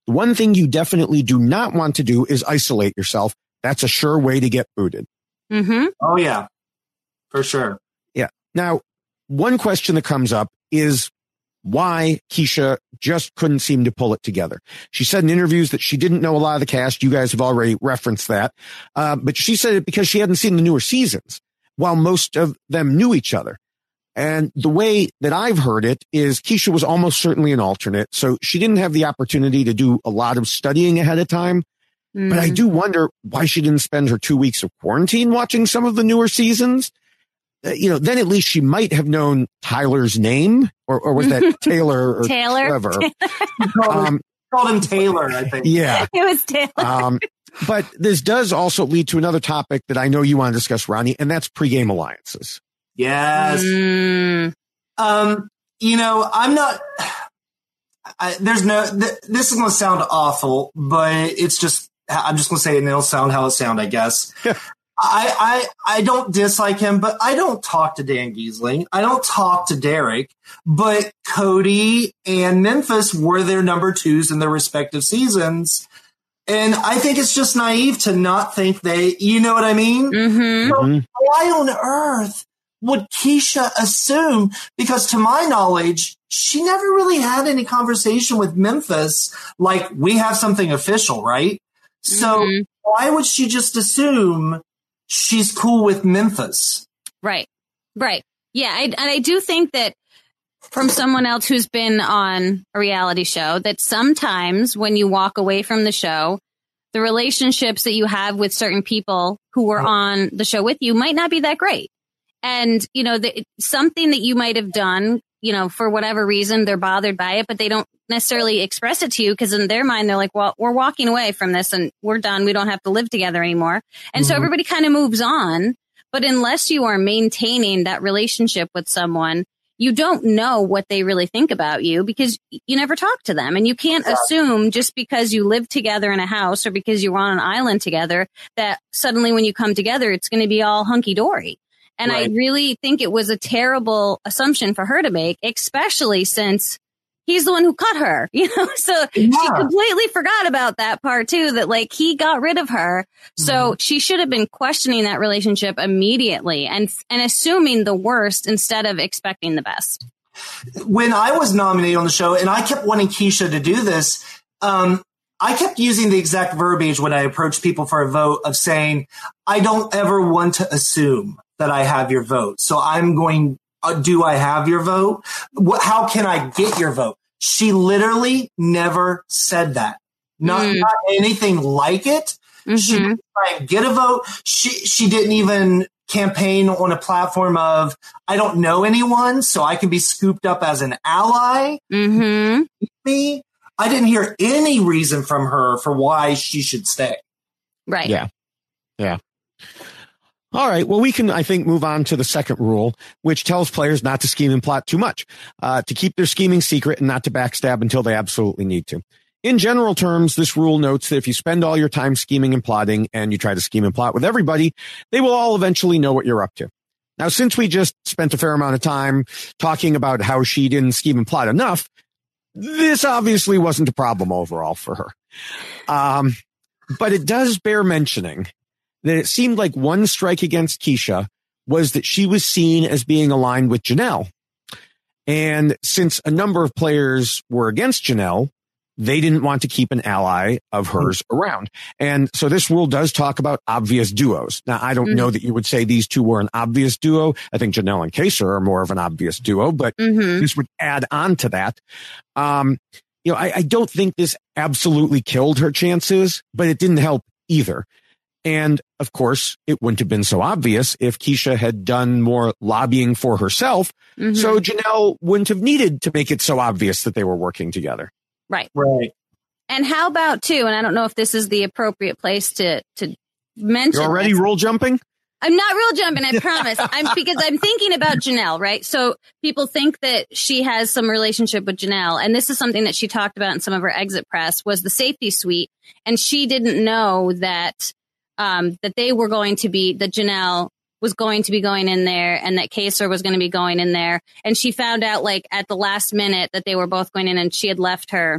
The one thing you definitely do not want to do is isolate yourself. That's a sure way to get booted. Mm-hmm. Oh, yeah, for sure. Yeah. Now, one question that comes up is why Keisha just couldn't seem to pull it together. She said in interviews that she didn't know a lot of the cast. You guys have already referenced that. Uh, but she said it because she hadn't seen the newer seasons, while most of them knew each other. And the way that I've heard it is Keisha was almost certainly an alternate, so she didn't have the opportunity to do a lot of studying ahead of time. Mm. But I do wonder why she didn't spend her two weeks of quarantine watching some of the newer seasons. Uh, you know, then at least she might have known Tyler's name, or, or was that Taylor or Taylor? Trevor? um, called him Taylor, I think. Yeah. It was Taylor. Um, but this does also lead to another topic that I know you want to discuss, Ronnie, and that's pregame alliances. Yes. Mm. Um, you know, I'm not, I, there's no, th- this is going to sound awful, but it's just, I'm just going to say it and it'll sound how it sound, I guess. I, I, I don't dislike him, but I don't talk to Dan Giesling. I don't talk to Derek, but Cody and Memphis were their number twos in their respective seasons. And I think it's just naive to not think they, you know what I mean? Mm-hmm. So Mm-hmm. why on earth would Keisha assume? Because to my knowledge, she never really had any conversation with Memphis like we have something official, right? So Mm-hmm. why would she just assume she's cool with Memphis? Right. Right. Yeah. I, and I do think that from someone else who's been on a reality show, that sometimes when you walk away from the show, the relationships that you have with certain people who were on the show with you might not be that great. And, you know, the, something that you might have done, you know, for whatever reason, they're bothered by it, but they don't necessarily express it to you because in their mind, they're like, well, we're walking away from this and we're done. We don't have to live together anymore. And mm-hmm. so everybody kind of moves on. But unless you are maintaining that relationship with someone, you don't know what they really think about you because you never talk to them. And you can't yeah. assume just because you live together in a house or because you're on an island together that suddenly when you come together, it's going to be all hunky dory. And right. I really think it was a terrible assumption for her to make, especially since he's the one who cut her, you know, so yeah. she completely forgot about that part too, that like he got rid of her. Mm-hmm. So she should have been questioning that relationship immediately and, and assuming the worst instead of expecting the best. When I was nominated on the show and I kept wanting Keisha to do this, um, I kept using the exact verbiage when I approached people for a vote of saying, I don't ever want to assume that I have your vote. So I'm going, uh, do I have your vote? What, how can I get your vote? She literally never said that. Not, mm. not anything like it. Mm-hmm. She didn't try and get a vote. She, she didn't even campaign on a platform of, I don't know anyone, so I can be scooped up as an ally. Mm-hmm. Me. I didn't hear any reason from her for why she should stay. Right. Yeah. Yeah. All right. Well, we can, I think, move on to the second rule, which tells players not to scheme and plot too much, uh, to keep their scheming secret and not to backstab until they absolutely need to. In general terms, this rule notes that if you spend all your time scheming and plotting and you try to scheme and plot with everybody, they will all eventually know what you're up to. Now, since we just spent a fair amount of time talking about how she didn't scheme and plot enough, this obviously wasn't a problem overall for her. Um, but it does bear mentioning that it seemed like one strike against Keisha was that she was seen as being aligned with Janelle. And since a number of players were against Janelle, they didn't want to keep an ally of hers around. And so this rule does talk about obvious duos. Now, I don't mm-hmm. know that you would say these two were an obvious duo. I think Janelle and Kaysar are more of an obvious duo, but mm-hmm. this would add on to that. Um, you know, I, I don't think this absolutely killed her chances, but it didn't help either. And of course, it wouldn't have been so obvious if Keisha had done more lobbying for herself. Mm-hmm. So Janelle wouldn't have needed to make it so obvious that they were working together. Right. Right. And how about too, and I don't know if this is the appropriate place to, to mention. You're already this. rule jumping? I'm not real jumping, I promise. I'm because I'm thinking about Janelle, right? So people think that she has some relationship with Janelle, and this is something that she talked about in some of her exit press was the safety suite, and she didn't know that um that they were going to be that Janelle was going to be going in there and that Kaysar was going to be going in there, and she found out like at the last minute that they were both going in, and she had left her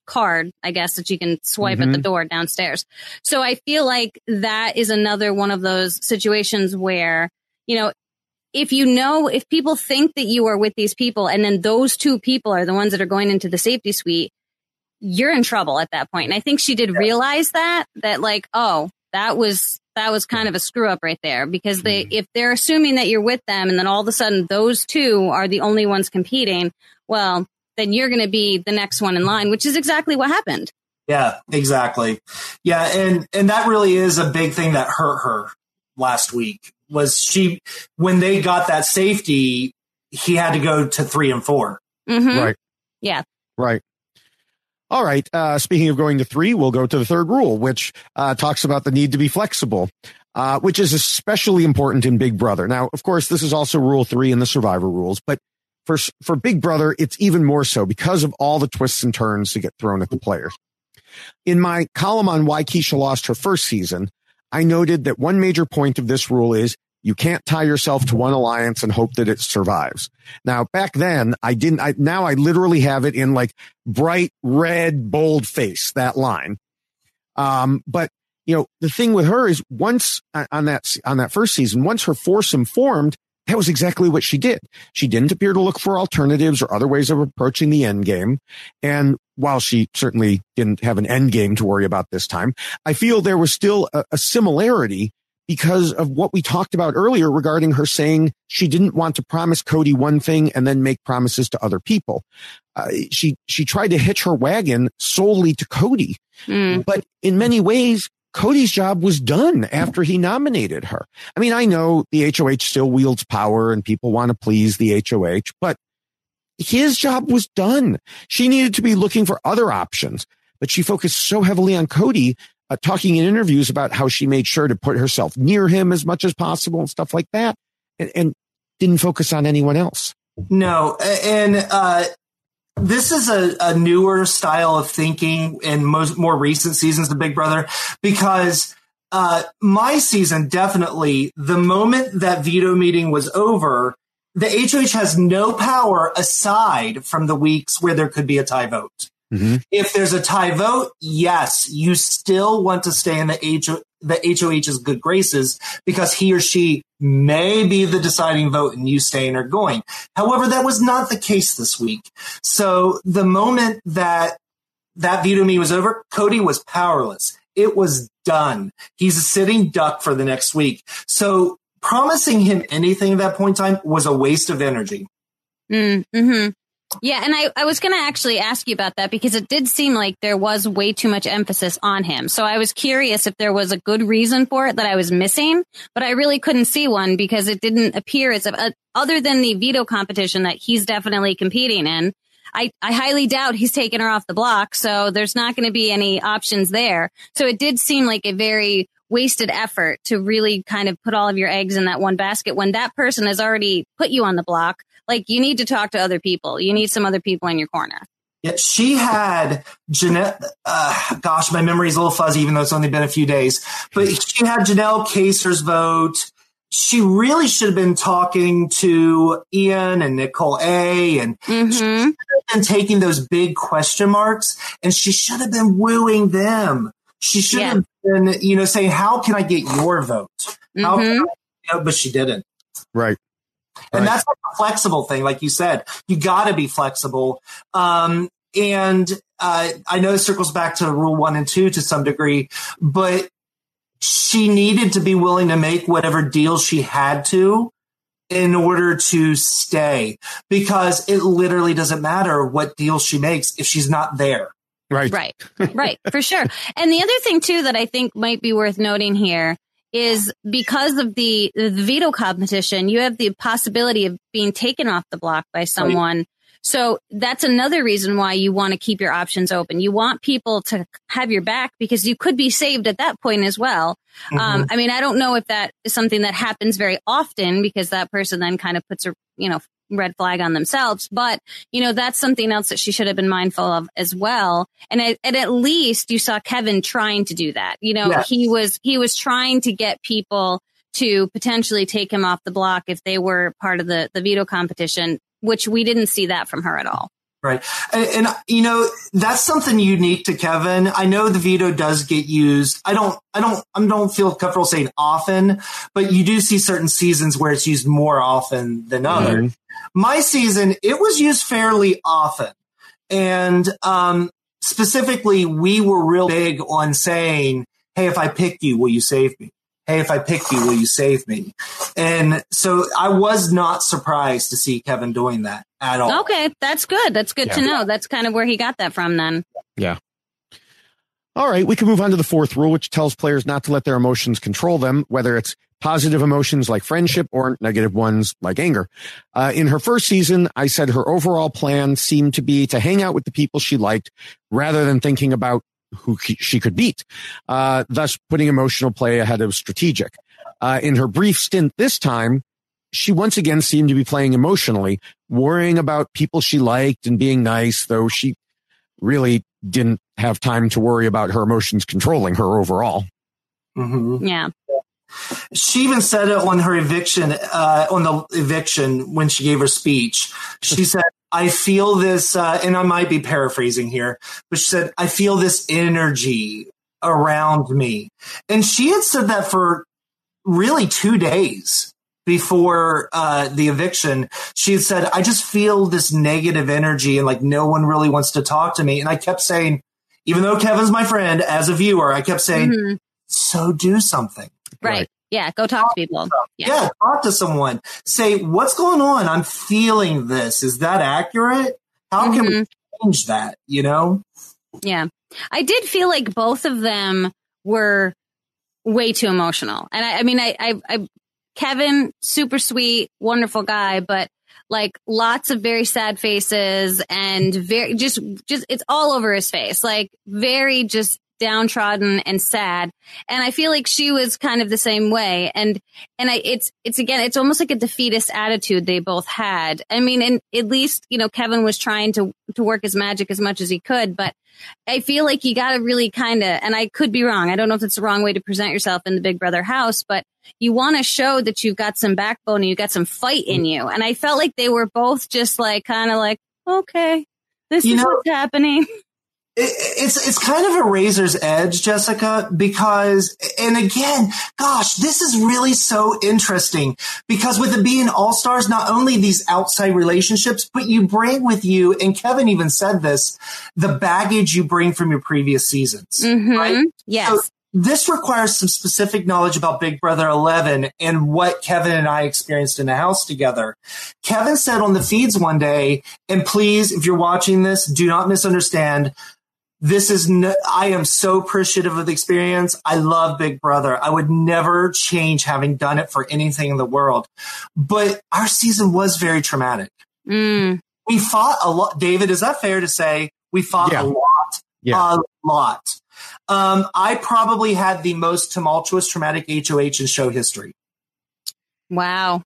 card, I guess, that you can swipe Mm-hmm. at the door downstairs. So I feel like that is another one of those situations where, you know, if you know, if people think that you are with these people and then those two people are the ones that are going into the safety suite, you're in trouble at that point. And I think she did realize that, that like, oh, that was, that was kind of a screw up right there, because they, if they're assuming that you're with them and then all of a sudden those two are the only ones competing, well, then you're going to be the next one in line, which is exactly what happened. Yeah, exactly. Yeah. And, and that really is a big thing that hurt her last week was she, when they got that safety, he had to go to three and four. Mm-hmm. Right. Yeah. Right. All right. Uh, speaking of going to three, we'll go to the third rule, which uh, talks about the need to be flexible, uh, which is especially important in Big Brother. Now, of course, this is also rule three in the Survivor rules, but for for Big Brother, it's even more so because of all the twists and turns to get thrown at the players. In my column on why Keisha lost her first season, I noted that one major point of this rule is you can't tie yourself to one alliance and hope that it survives. Now, back then, I didn't, I, now I literally have it in like bright red, bold face, that line. Um, but, you know, the thing with her is once on that, on that first season, once her foursome formed, that was exactly what she did. She didn't appear to look for alternatives or other ways of approaching the end game. And while she certainly didn't have an end game to worry about this time, I feel there was still a, a similarity because of what we talked about earlier regarding her saying she didn't want to promise Cody one thing and then make promises to other people. Uh, she, she tried to hitch her wagon solely to Cody. Mm. But in many ways, Cody's job was done after he nominated her. I mean, I know the H O H still wields power and people want to please the H O H, but his job was done. She needed to be looking for other options, but she focused so heavily on Cody, uh, talking in interviews about how she made sure to put herself near him as much as possible and stuff like that, and, and didn't focus on anyone else. No. And, uh, this is a, a newer style of thinking in most more recent seasons of Big Brother, because uh, my season, definitely, the moment that veto meeting was over, the H O H has no power aside from the weeks where there could be a tie vote. Mm-hmm. If there's a tie vote, yes, you still want to stay in the H O, the H O H's good graces because he or she may be the deciding vote and you staying or going. However, that was not the case this week. So the moment that that veto meeting was over, Cody was powerless. It was done. He's a sitting duck for the next week. So promising him anything at that point in time was a waste of energy. Mm-hmm. Yeah, and I, I was going to actually ask you about that because it did seem like there was way too much emphasis on him. So I was curious if there was a good reason for it that I was missing, but I really couldn't see one because it didn't appear as if, uh, other than the veto competition that he's definitely competing in, I, I highly doubt he's taken her off the block, so there's not going to be any options there. So it did seem like a very wasted effort to really kind of put all of your eggs in that one basket when that person has already put you on the block. Like, you need to talk to other people. You need some other people in your corner. Yeah, she had Janelle, uh, gosh, my memory's a little fuzzy, even though it's only been a few days, but she had Janelle Kaser's vote. She really should have been talking to Ian and Nicole A. and mm-hmm. she should have been taking those big question marks, and she should have been wooing them. She should yeah. have been, you know, saying, how can I get your vote? How mm-hmm. can I, you know, but she didn't. Right. And right. that's a flexible thing. Like you said, you got to be flexible. Um, and uh, I know it circles back to rule one and two to some degree, but she needed to be willing to make whatever deal she had to in order to stay, because it literally doesn't matter what deal she makes if she's not there. Right. Right. Right. For sure. And the other thing, too, that I think might be worth noting here is because of the, the veto competition, you have the possibility of being taken off the block by someone. Right. So that's another reason why you want to keep your options open. You want people to have your back because you could be saved at that point as well. Mm-hmm. Um, I mean, I don't know if that is something that happens very often because that person then kind of puts a, you know, red flag on themselves. But, you know, that's something else that she should have been mindful of as well. And at, and at least you saw Kevin trying to do that. You know, yes. he was he was trying to get people to potentially take him off the block if they were part of the, the veto competition, which we didn't see that from her at all. Right. And, and, you know, that's something unique to Kevin. I know the veto does get used. I don't, I don't, I don't feel comfortable saying often, but you do see certain seasons where it's used more often than others. Mm-hmm. My season, it was used fairly often. And, um, specifically, we were real big on saying, hey, if I pick you, will you save me? Hey, if I pick you, will you save me? And so I was not surprised to see Kevin doing that at all. Okay, that's good. That's good yeah. to know. That's kind of where he got that from then. Yeah. All right, we can move on to the fourth rule, which tells players not to let their emotions control them, whether it's positive emotions like friendship or negative ones like anger. Uh, in her first season, I said her overall plan seemed to be to hang out with the people she liked rather than thinking about who she could beat, uh, thus putting emotional play ahead of strategic. Uh, in her brief stint this time, she once again seemed to be playing emotionally, worrying about people she liked and being nice, though she really didn't have time to worry about her emotions controlling her overall. Mm-hmm. Yeah. She even said it on her eviction, uh, on the eviction when she gave her speech. She said, I feel this, uh, and I might be paraphrasing here, but she said, I feel this energy around me. And she had said that for really two days before uh, the eviction. She had said, I just feel this negative energy and like no one really wants to talk to me. And I kept saying, even though Kevin's my friend, as a viewer, I kept saying, mm-hmm. so do something. Right. right. Yeah, go talk to people. Yeah. yeah, talk to someone. Say, what's going on? I'm feeling this. Is that accurate? How mm-hmm. can we change that, you know? Yeah. I did feel like both of them were way too emotional. And I, I mean, I, I, I, Kevin, super sweet, wonderful guy, but like lots of very sad faces and very, just, just, it's all over his face. Like very just downtrodden and sad. And I feel like she was kind of the same way. And, and I, it's, it's again, it's almost like a defeatist attitude they both had. I mean, and at least, you know, Kevin was trying to, to work his magic as much as he could, but I feel like you got to really kind of, and I could be wrong. I don't know if it's the wrong way to present yourself in the Big Brother house, but you want to show that you've got some backbone and you've got some fight in you. And I felt like they were both just like, kind of like, okay, this you is know, what's happening. It, it's it's kind of a razor's edge, Jessica, because, and again, gosh, this is really so interesting because with it being All-Stars, not only these outside relationships, but you bring with you, and Kevin even said this, the baggage you bring from your previous seasons. Mm-hmm. Right? Yes. So this requires some specific knowledge about Big Brother eleven and what Kevin and I experienced in the house together. Kevin said on the feeds one day, and please, if you're watching this, do not misunderstand. This is, no, I am so appreciative of the experience. I love Big Brother. I would never change having done it for anything in the world. But our season was very traumatic. Mm. We fought a lot. David, is that fair to say? We fought yeah. a lot. Yeah. A lot. Um, I probably had the most tumultuous, traumatic H O H in show history. Wow.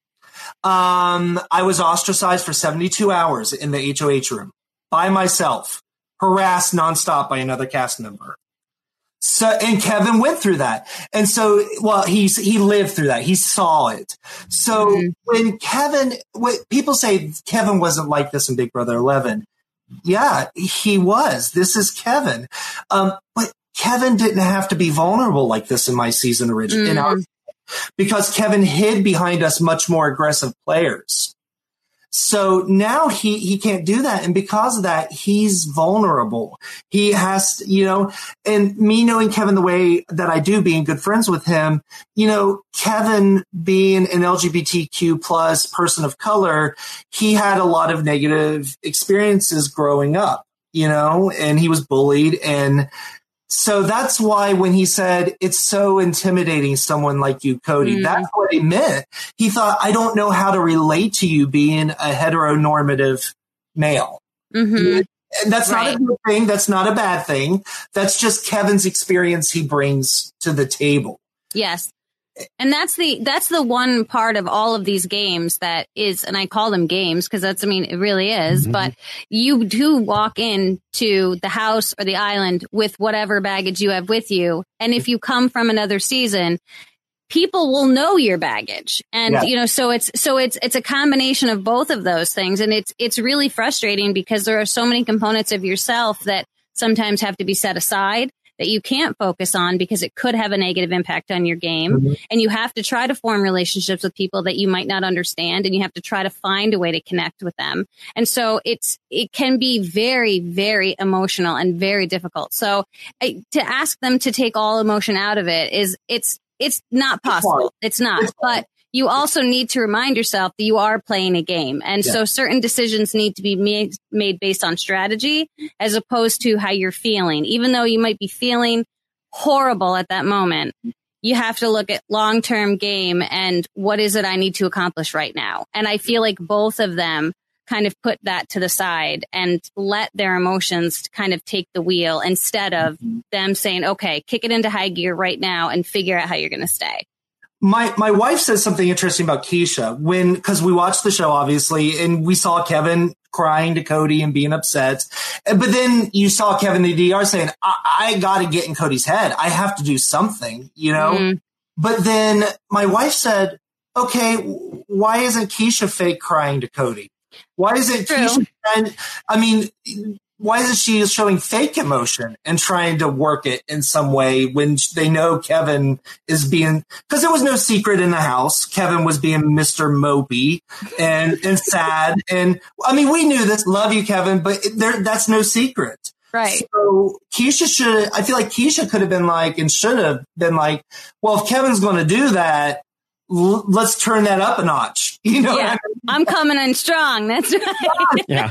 Um, I was ostracized for seventy-two hours in the H O H room by myself. Harassed nonstop by another cast member. So, and Kevin went through that. And so, well, he's, he lived through that. He saw it. So mm-hmm. when Kevin, when people say Kevin wasn't like this in Big Brother eleven. Yeah, he was. This is Kevin. Um, but Kevin didn't have to be vulnerable like this in my season originally. Mm-hmm. Because Kevin hid behind us much more aggressive players. So now he, he can't do that. And because of that, he's vulnerable. He has, to, you know, and me knowing Kevin the way that I do, being good friends with him, you know, Kevin being an L G B T Q plus person of color, he had a lot of negative experiences growing up, you know, and he was bullied. And so that's why when he said it's so intimidating, someone like you, Cody, mm. that's what he meant. He thought, I don't know how to relate to you being a heteronormative male. Mm-hmm. And that's right. not a good thing. That's not a bad thing. That's just Kevin's experience he brings to the table. Yes. And that's the, that's the one part of all of these games that is, and I call them games because that's, I mean, it really is, mm-hmm. but you do walk into the house or the island with whatever baggage you have with you. And if you come from another season, people will know your baggage. And, Yeah. you know, so it's, so it's, it's a combination of both of those things. And it's, it's really frustrating because there are so many components of yourself that sometimes have to be set aside that you can't focus on because it could have a negative impact on your game. Mm-hmm. And you have to try to form relationships with people that you might not understand. And you have to try to find a way to connect with them. And so it's, it can be very, very emotional and very difficult. So I, to ask them to take all emotion out of it is, it's, it's not possible. It's not, but you also need to remind yourself that you are playing a game. And Yeah. so certain decisions need to be made, made based on strategy as opposed to how you're feeling. Even though you might be feeling horrible at that moment, you have to look at long-term game and what is it I need to accomplish right now. And I feel like both of them kind of put that to the side and let their emotions kind of take the wheel instead of them saying, okay, kick it into high gear right now and figure out how you're going to stay. My my wife says something interesting about Keisha when, because we watched the show, obviously, and we saw Kevin crying to Cody and being upset. But then you saw Kevin the D R saying, I, I got to get in Cody's head. I have to do something, you know? Mm. But then my wife said, okay, why isn't Keisha fake crying to Cody? Why isn't True. Keisha trying, I mean, why isn't she showing fake emotion and trying to work it in some way when they know Kevin is being, because there was no secret in the house. Kevin was being Mister Mopey and, and sad. And I mean, we knew this. Love you, Kevin, but there, that's no secret. Right. So Keisha should, I feel like Keisha could have been like, and should have been like, well, if Kevin's going to do that, l- let's turn that up a notch. You know, Yeah, I'm coming in strong. That's right. Yeah.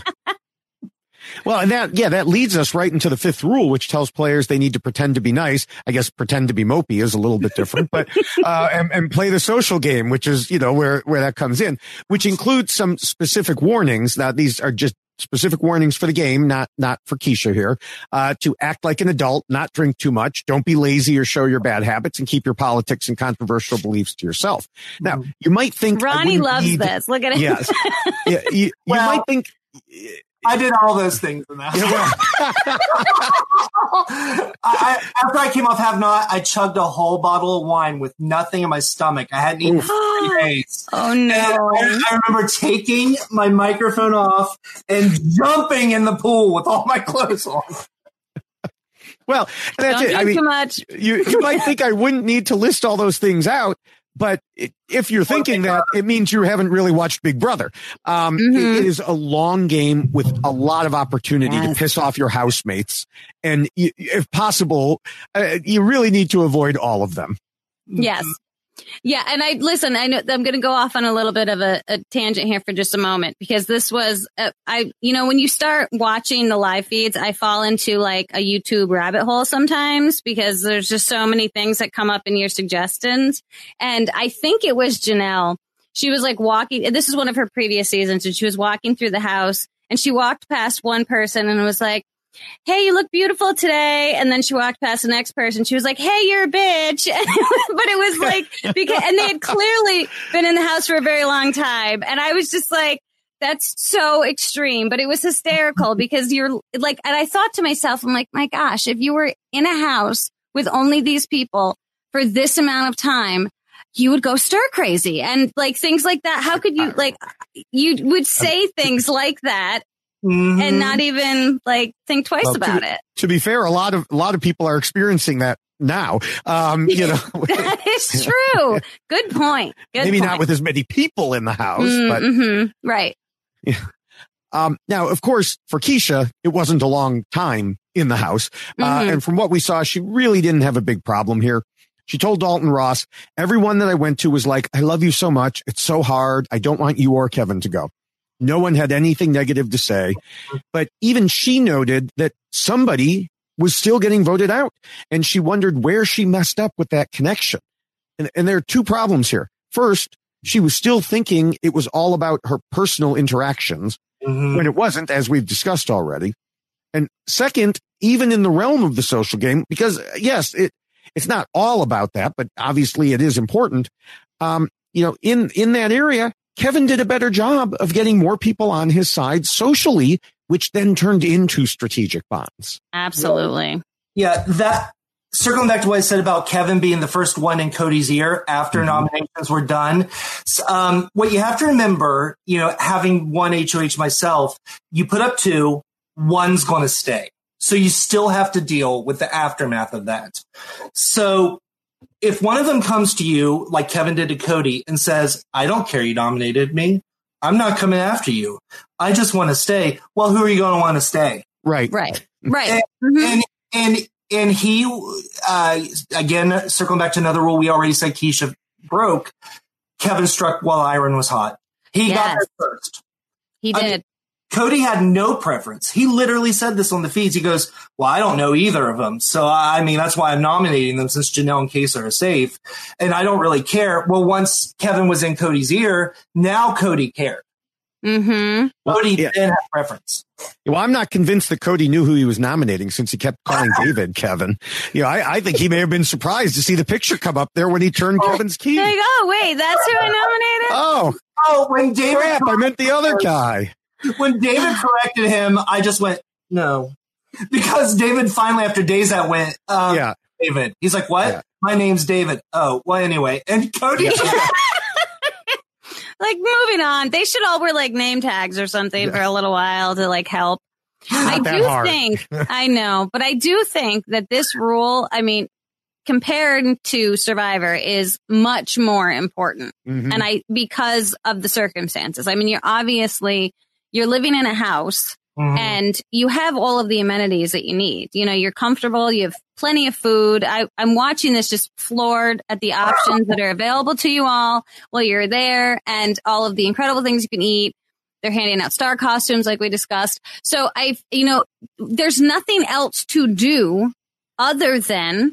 Well, and that, yeah, that leads us right into the fifth rule, which tells players they need to pretend to be nice. I guess pretend to be mopey is a little bit different, but, uh, and, and play the social game, which is, you know, where, where that comes in, which includes some specific warnings. Now, these are just specific warnings for the game, not, not for Keisha here, uh, to act like an adult, not drink too much. Don't be lazy or show your bad habits, and keep your politics and controversial beliefs to yourself. Now, you might think I Ronnie wouldn't loves need- this. Look at it. Yes. Yeah, you, you Well, might think, I did all those things in that. yeah, well, I, I, after I came off Have Not, I chugged a whole bottle of wine with nothing in my stomach. I hadn't eaten for three days. Oh, no. And I, I remember taking my microphone off and jumping in the pool with all my clothes on. well, that's Don't it. do I mean, too much. you, you might think I wouldn't need to list all those things out, but it, if you're thinking that, it means you haven't really watched Big Brother. Um, Mhm. it, it is a long game with a lot of opportunity to Yes. piss off your housemates. And you, if possible, uh, you really need to avoid all of them. Yes. Yeah. And I listen, I know I'm going to go off on a little bit of a, a tangent here for just a moment, because this was, uh, I, you know, when you start watching the live feeds, I fall into like a YouTube rabbit hole sometimes because there's just so many things that come up in your suggestions. And I think it was Janelle. She was like walking, this is one of her previous seasons, and she was walking through the house and she walked past one person and was like, hey, you look beautiful today. And then she walked past the next person. She was like, hey, you're a bitch. But it was like, because, and they had clearly been in the house for a very long time. And I was just like, that's so extreme, but it was hysterical because you're like, and I thought to myself, I'm like, my gosh, if you were in a house with only these people for this amount of time, you would go stir crazy and like things like that. How could you like, you would say things like that Mm-hmm. and not even like think twice Well, about to, it. To be fair, a lot of a lot of people are experiencing that now. Um, you know, That is true. Good point. Good maybe point. not with as many people in the house, Mm, but mhm. Right. Um, now, of course, for Keisha, it wasn't a long time in the house. Uh, Mhm. and from what we saw, she really didn't have a big problem here. She told Dalton Ross, everyone that I went to was like, I love you so much. It's so hard. I don't want you or Kevin to go. No one had anything negative to say, but even she noted that somebody was still getting voted out, and she wondered where she messed up with that connection. And, and there are two problems here. First, she was still thinking it was all about her personal interactions Mm-hmm. when it wasn't, as we've discussed already. And second, even in the realm of the social game, because yes, it, it's not all about that, but obviously it is important. Um, you know, in, in that area, Kevin did a better job of getting more people on his side socially, which then turned into strategic bonds. Absolutely. Yeah, that circling back to what I said about Kevin being the first one in Cody's ear after mm-hmm. nominations were done, um, what you have to remember, you know, having won H O H myself, you put up two, one's going to stay. So you still have to deal with the aftermath of that. So if one of them comes to you, like Kevin did to Cody, and says, I don't care you nominated me, I'm not coming after you, I just want to stay. Well, who are you going to want to stay? Right. Right. Right. And, mm-hmm. and, and, and he, uh, again, circling back to another rule we already said Keisha broke, Kevin struck while iron was hot. He yes. got there first. He did. I mean, Cody had no preference. He literally said this on the feeds. He goes, well, I don't know either of them. So, I mean, that's why I'm nominating them since Janelle and Kaysa are safe. And I don't really care. Well, once Kevin was in Cody's ear, now Cody cared. Mm-hmm. Cody yeah. didn't have preference. Well, I'm not convinced that Cody knew who he was nominating since he kept calling David Kevin. You know, I, I think he may have been surprised to see the picture come up there when he turned oh, Kevin's key. Like, oh, wait, that's who I nominated? Oh, oh, when David, crap, I meant the other guy. When David corrected him, I just went, no. Because David finally, after days that went, um, yeah. David. He's like, what? Yeah. My name's David. Oh, well, anyway. And Cody. Yeah. Like, moving on. They should all wear, like, name tags or something yeah. for a little while to, like, help. Not I do hard. think, I know, but I do think that this rule, I mean, compared to Survivor, is much more important. Mm-hmm. And I, because of the circumstances. I mean, you're obviously, you're living in a house mm-hmm. and you have all of the amenities that you need. You know, you're comfortable. You have plenty of food. I, I'm watching this just floored at the options that are available to you all while you're there and all of the incredible things you can eat. They're handing out star costumes like we discussed. So I, you know, there's nothing else to do other than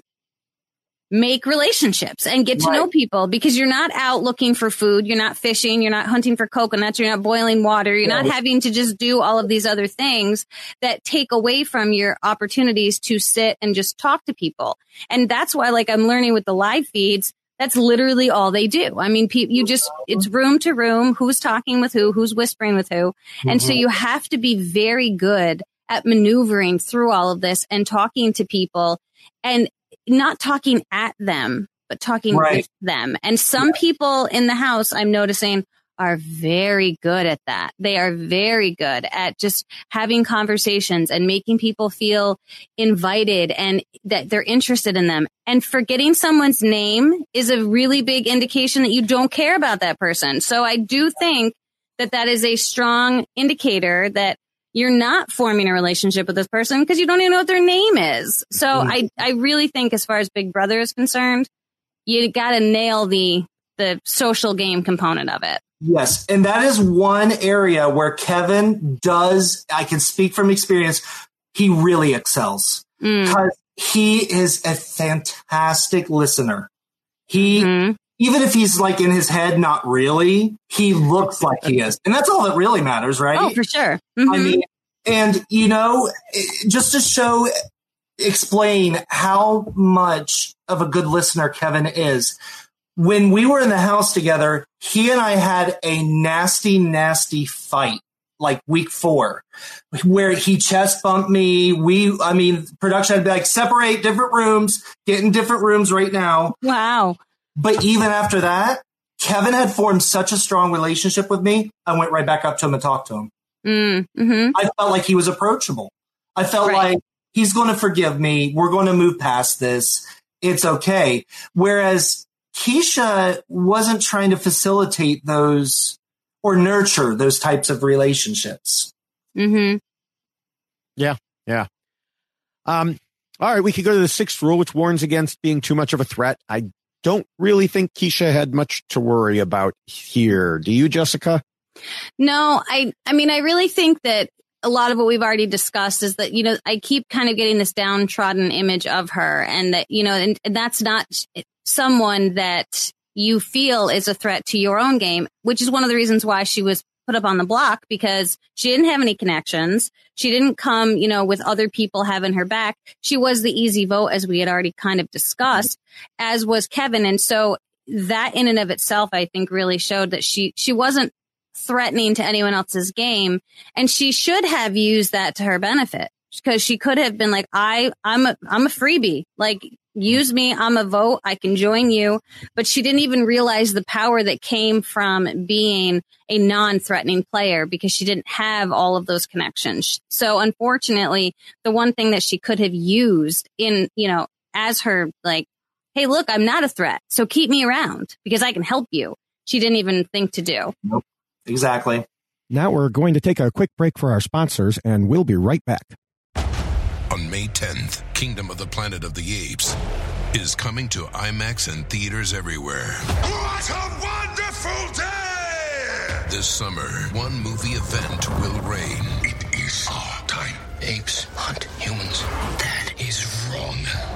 make relationships and get to right. know people, because you're not out looking for food. You're not fishing. You're not hunting for coconuts. You're not boiling water. You're right. not having to just do all of these other things that take away from your opportunities to sit and just talk to people. And that's why, like, I'm learning with the live feeds, that's literally all they do. I mean, pe- you just, it's room to room, who's talking with who, who's whispering with who. Mm-hmm. And so you have to be very good at maneuvering through all of this and talking to people and not talking at them, but talking right. with them. And some yeah. people in the house, I'm noticing, are very good at that. They are very good at just having conversations and making people feel invited and that they're interested in them. And forgetting someone's name is a really big indication that you don't care about that person. So I do think that that is a strong indicator that you're not forming a relationship with this person because you don't even know what their name is. So mm-hmm. I, I really think, as far as Big Brother is concerned, you got to nail the the social game component of it. Yes, and that is one area where Kevin does, I can speak from experience, he really excels. Mm. Because he is a fantastic listener. He, mm-hmm. even if he's like in his head, not really, he looks like he is. And that's all that really matters, right? Oh, for sure. Mm-hmm. I mean, and, you know, just to show, explain how much of a good listener Kevin is. When we were in the house together, he and I had a nasty, nasty fight, like week four, where he chest bumped me. We, I mean, production had to be like, separate different rooms, get in different rooms right now. Wow. But even after that, Kevin had formed such a strong relationship with me. I went right back up to him and talked to him. Mm-hmm. I felt like he was approachable. I felt right. like he's going to forgive me. We're going to move past this. It's okay. Whereas Keisha wasn't trying to facilitate those or nurture those types of relationships. Mm-hmm. Yeah, yeah. Um, all right, we could go to the sixth rule, which warns against being too much of a threat. I don't really think Keisha had much to worry about here. Do you, Jessica? No, I, I mean, I really think that a lot of what we've already discussed is that, you know, I keep kind of getting this downtrodden image of her, and that, you know, and, and that's not someone that you feel is a threat to your own game, which is one of the reasons why she was put up on the block, because she didn't have any connections. She didn't come, you know, with other people having her back. She was the easy vote, as we had already kind of discussed, as was Kevin. And so that in and of itself, I think, really showed that she, she wasn't threatening to anyone else's game. And she should have used that to her benefit, because she could have been like, I, I'm a, I'm a freebie. Like, use me. I'm a vote. I can join you. But she didn't even realize the power that came from being a non-threatening player because she didn't have all of those connections. So unfortunately, the one thing that she could have used in, you know, as her, like, hey, look, I'm not a threat, so keep me around because I can help you. She didn't even think to do. Nope. Exactly. Now we're going to take a quick break for our sponsors, and we'll be right back. On May tenth, Kingdom of the Planet of the Apes is coming to IMAX and theaters everywhere. What a wonderful day! This summer, one movie event will reign. It is our time. Apes hunt humans. That is wrong.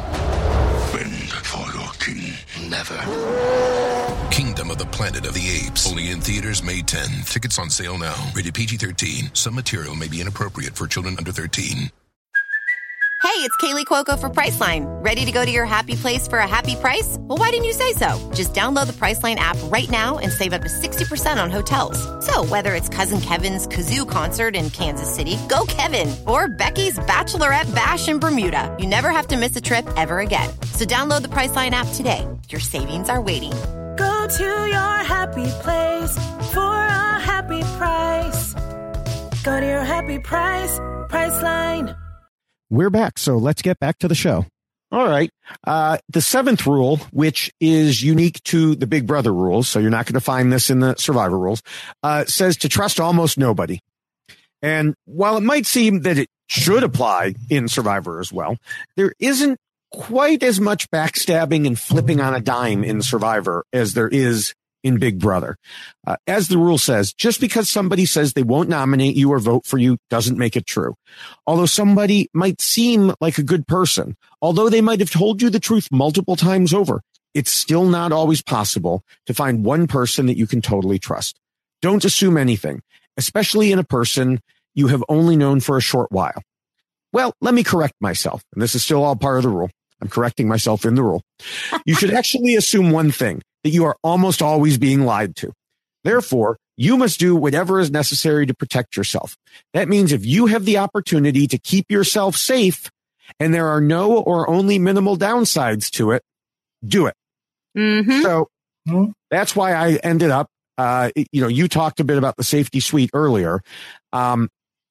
Bend for your king. Never. Kingdom of the Planet of the Apes. Only in theaters May tenth. Tickets on sale now. Rated P G thirteen. Some material may be inappropriate for children under thirteen. Hey, it's Kaylee Cuoco for Priceline. Ready to go to your happy place for a happy price? Well, why didn't you say so? Just download the Priceline app right now and save up to sixty percent on hotels. So whether it's Cousin Kevin's Kazoo Concert in Kansas City, go Kevin, or Becky's Bachelorette Bash in Bermuda, you never have to miss a trip ever again. So download the Priceline app today. Your savings are waiting. Go to your happy place for a happy price. Go to your happy price, Priceline. We're back, so let's get back to the show. All right. Uh, the seventh rule, which is unique to the Big Brother rules, so you're not going to find this in the Survivor rules, uh, says to trust almost nobody. And while it might seem that it should apply in Survivor as well, there isn't quite as much backstabbing and flipping on a dime in Survivor as there is in Big Brother. Uh, as the rule says, just because somebody says they won't nominate you or vote for you doesn't make it true. Although somebody might seem like a good person, although they might have told you the truth multiple times over, it's still not always possible to find one person that you can totally trust. Don't assume anything, especially in a person you have only known for a short while. Well, let me correct myself, and this is still all part of the rule. I'm correcting myself in the rule. You should actually assume one thing, that you are almost always being lied to. Therefore, you must do whatever is necessary to protect yourself. That means if you have the opportunity to keep yourself safe and there are no or only minimal downsides to it, do it. Mm-hmm. So that's why I ended up, uh, you know, you talked a bit about the safety suite earlier. Um,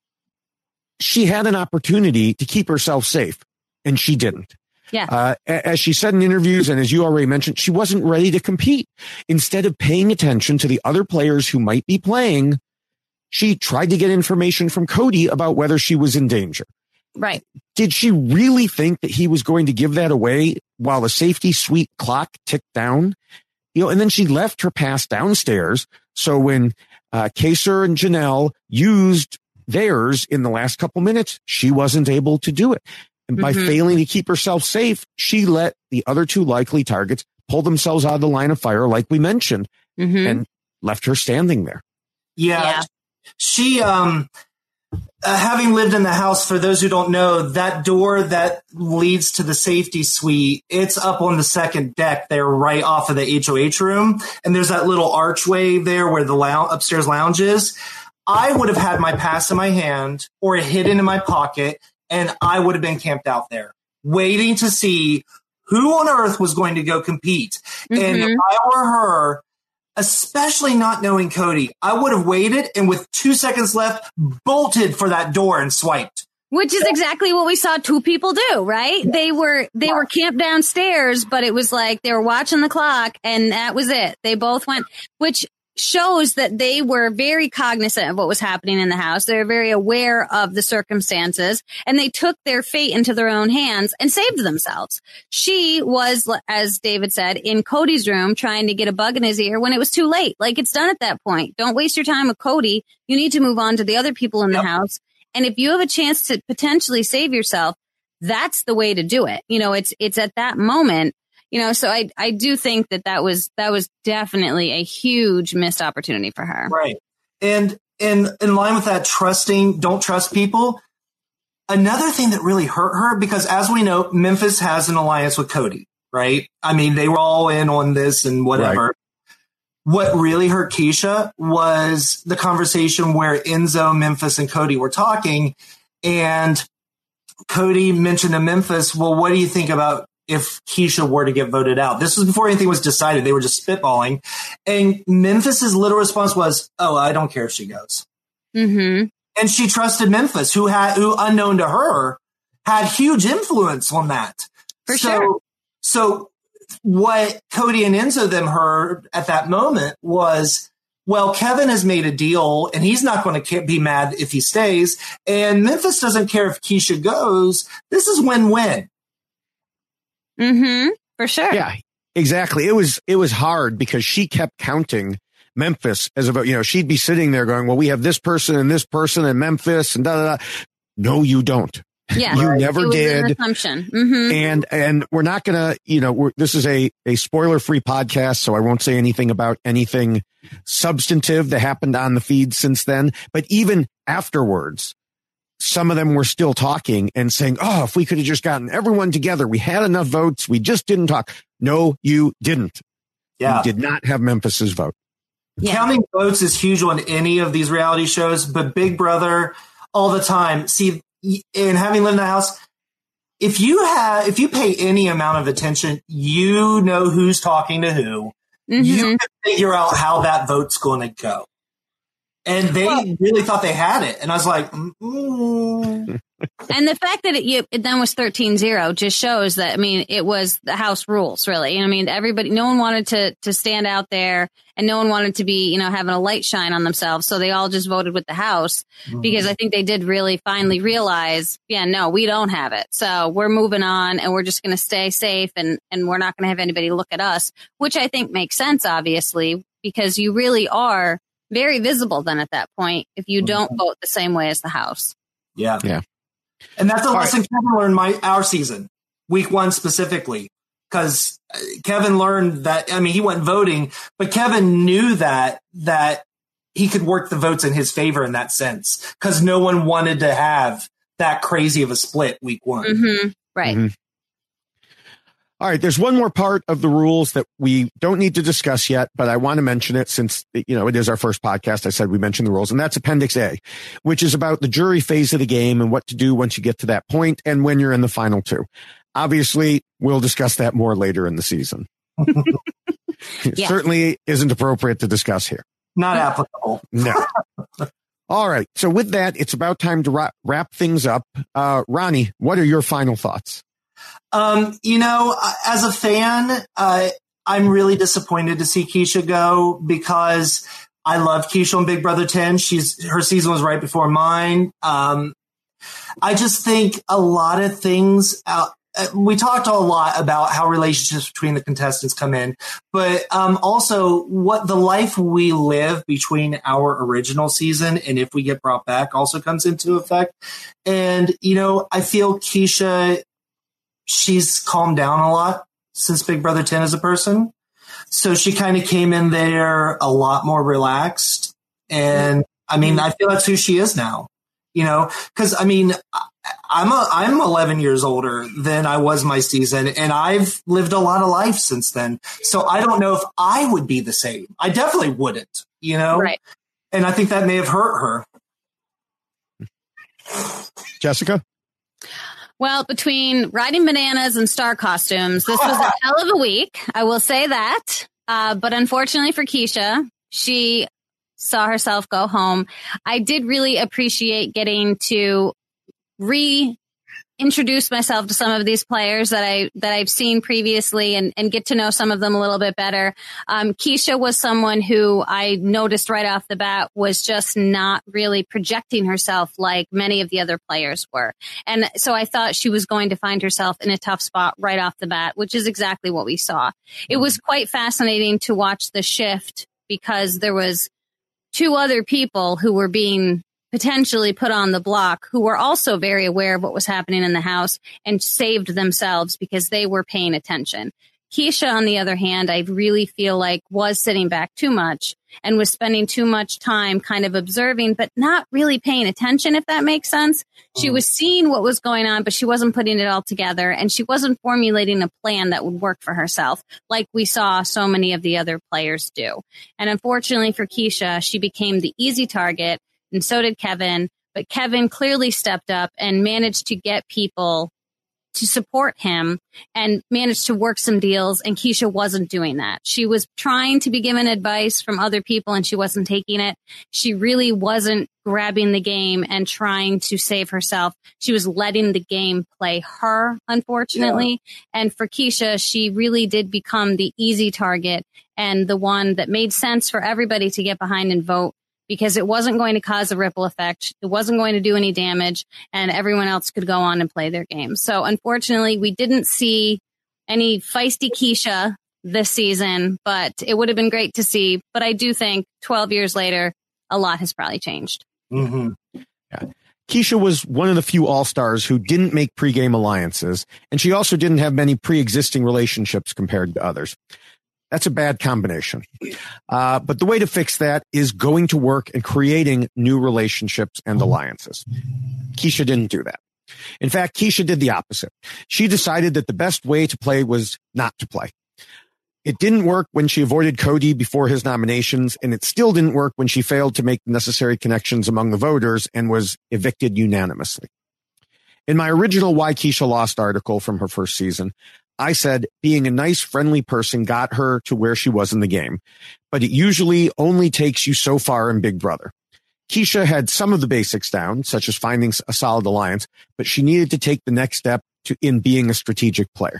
she had an opportunity to keep herself safe and she didn't. Yeah. Uh, as she said in interviews, and as you already mentioned, she wasn't ready to compete. Instead of paying attention to the other players who might be playing, she tried to get information from Cody about whether she was in danger. Right. Did she really think that he was going to give that away while the safety suite clock ticked down? You know, and then she left her pass downstairs. So when uh, Kaysar and Janelle used theirs in the last couple minutes, she wasn't able to do it. And by mm-hmm. failing to keep herself safe, she let the other two likely targets pull themselves out of the line of fire, like we mentioned, mm-hmm. and left her standing there. Yeah. yeah. She, um, uh, having lived in the house, for those who don't know, that door that leads to the safety suite, it's up on the second deck there, right off of the H O H room. And there's that little archway there where the lou- upstairs lounge is. I would have had my pass in my hand or hidden in my pocket, and I would have been camped out there waiting to see who on earth was going to go compete. Mm-hmm. And if I were her, especially not knowing Cody, I would have waited and with two seconds left, bolted for that door and swiped. Which is exactly what we saw two people do, right? Yeah. They were they were camped downstairs, but it was like they were watching the clock and that was it. They both went, which shows that they were very cognizant of what was happening in the house. They were very aware of the circumstances, and they took their fate into their own hands and saved themselves. She was, as David said, in Cody's room trying to get a bug in his ear when it was too late. Like, it's done at that point. Don't waste your time with Cody. You need to move on to the other people in the yep. house. And if you have a chance to potentially save yourself, that's the way to do it. You know, it's, it's at that moment. You know, so I I do think that that was that was definitely a huge missed opportunity for her. Right. And and in line with that, trusting, don't trust people. Another thing that really hurt her, because as we know, Memphis has an alliance with Cody, right? I mean, they were all in on this and whatever. Right. What really hurt Keisha was the conversation where Enzo, Memphis, and Cody were talking, and Cody mentioned to Memphis, well, what do you think about if Keisha were to get voted out. This was before anything was decided. They were just spitballing. And Memphis's literal response was, oh, I don't care if she goes. Mm-hmm. And she trusted Memphis, who had, who unknown to her, had huge influence on that. For so, sure. So what Cody and Enzo them heard at that moment was, well, Kevin has made a deal and he's not going to be mad if he stays. And Memphis doesn't care if Keisha goes. This is win-win. Mm-hmm. For sure. Yeah, exactly. It was, it was hard because she kept counting Memphis as a vote. You know, she'd be sitting there going, well, we have this person and this person and Memphis and da da da. No, you don't. Yeah, you right. never It was did. An assumption. Mm-hmm. And, and we're not going to, you know, we're, this is a, a spoiler free podcast, so I won't say anything about anything substantive that happened on the feed since then. But even afterwards, some of them were still talking and saying, oh, if we could have just gotten everyone together, we had enough votes. We just didn't talk. No, you didn't. Yeah. You did not have Memphis's vote. Yeah. Counting votes is huge on any of these reality shows, but Big Brother all the time. See, and having lived in the house, if you have, if you pay any amount of attention, you know who's talking to who. Mm-hmm. You can figure out how that vote's going to go. And they well, really thought they had it. And I was like, mm. And the fact that it, you, it then was thirteen zero just shows that, I mean, it was the house rules, really. I mean, everybody, no one wanted to, to stand out there and no one wanted to be, you know, having a light shine on themselves. So they all just voted with the house mm-hmm. because I think they did really finally realize, yeah, no, we don't have it. So we're moving on and we're just going to stay safe and, and we're not going to have anybody look at us, which I think makes sense, obviously, because you really are very visible then at that point if you don't mm-hmm. vote the same way as the house. Yeah. Yeah. And that's a All lesson right. Kevin learned my our season, week one specifically, because Kevin learned that, I mean, he went voting, but Kevin knew that, that he could work the votes in his favor in that sense, because no one wanted to have that crazy of a split week one. Mm-hmm. Right. Mm-hmm. All right. There's one more part of the rules that we don't need to discuss yet, but I want to mention it since, you know, it is our first podcast. I said we mentioned the rules, and that's Appendix A, which is about the jury phase of the game and what to do once you get to that point and when you're in the final two. Obviously, we'll discuss that more later in the season. It yeah. certainly isn't appropriate to discuss here. Not applicable. No. All right. So with that, it's about time to wrap, wrap things up. Uh, Ronnie, what are your final thoughts? Um, you know, as a fan, uh, I'm really disappointed to see Keisha go because I love Keisha on Big Brother ten. She's, her season was right before mine. Um, I just think a lot of things out, we talked a lot about how relationships between the contestants come in, but um, also what the life we live between our original season and if we get brought back also comes into effect. And, you know, I feel Keisha, she's calmed down a lot since Big Brother ten as a person. So she kind of came in there a lot more relaxed. And I mean, I feel that's who she is now, you know, cause I mean, I'm a, I'm eleven years older than I was my season, and I've lived a lot of life since then. So I don't know if I would be the same. I definitely wouldn't, you know? Right. And I think that may have hurt her. Jessica? Well, between riding bananas and star costumes, this was a hell of a week. I will say that. Uh, but unfortunately for Keisha, she saw herself go home. I did really appreciate getting to reintroduce myself to some of these players that I that I've seen previously and, and get to know some of them a little bit better. Um, Keisha was someone who I noticed right off the bat was just not really projecting herself like many of the other players were. And so I thought she was going to find herself in a tough spot right off the bat, which is exactly what we saw. It was quite fascinating to watch the shift because there was two other people who were being potentially put on the block who were also very aware of what was happening in the house and saved themselves because they were paying attention. Keisha, on the other hand, I really feel like was sitting back too much and was spending too much time kind of observing, but not really paying attention, if that makes sense. She was seeing what was going on, but she wasn't putting it all together, and she wasn't formulating a plan that would work for herself like we saw so many of the other players do. And unfortunately for Keisha, she became the easy target, and so did Kevin. But Kevin clearly stepped up and managed to get people to support him and managed to work some deals. And Keisha wasn't doing that. She was trying to be given advice from other people and she wasn't taking it. She really wasn't grabbing the game and trying to save herself. She was letting the game play her, unfortunately. Yeah. And for Keisha, she really did become the easy target and the one that made sense for everybody to get behind and vote, because it wasn't going to cause a ripple effect. It wasn't going to do any damage, and everyone else could go on and play their game. So unfortunately, we didn't see any feisty Keisha this season, but it would have been great to see. But I do think twelve years later, a lot has probably changed. Mm-hmm. Yeah. Keisha was one of the few all-stars who didn't make pregame alliances, and she also didn't have many pre-existing relationships compared to others. That's a bad combination. Uh, but the way to fix that is going to work and creating new relationships and alliances. Keisha didn't do that. In fact, Keisha did the opposite. She decided that the best way to play was not to play. It didn't work when she avoided Cody before his nominations, and it still didn't work when she failed to make the necessary connections among the voters and was evicted unanimously. In my original Why Keisha Lost article from her first season, I said being a nice, friendly person got her to where she was in the game, but it usually only takes you so far in Big Brother. Keisha had some of the basics down, such as finding a solid alliance, but she needed to take the next step to in being a strategic player.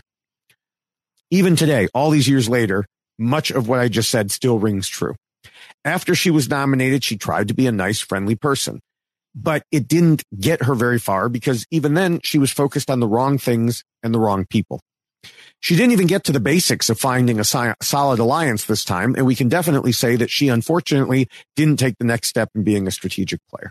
Even today, all these years later, much of what I just said still rings true. After she was nominated, she tried to be a nice, friendly person, but it didn't get her very far because even then she was focused on the wrong things and the wrong people. She didn't even get to the basics of finding a si- solid alliance this time, and we can definitely say that she unfortunately didn't take the next step in being a strategic player.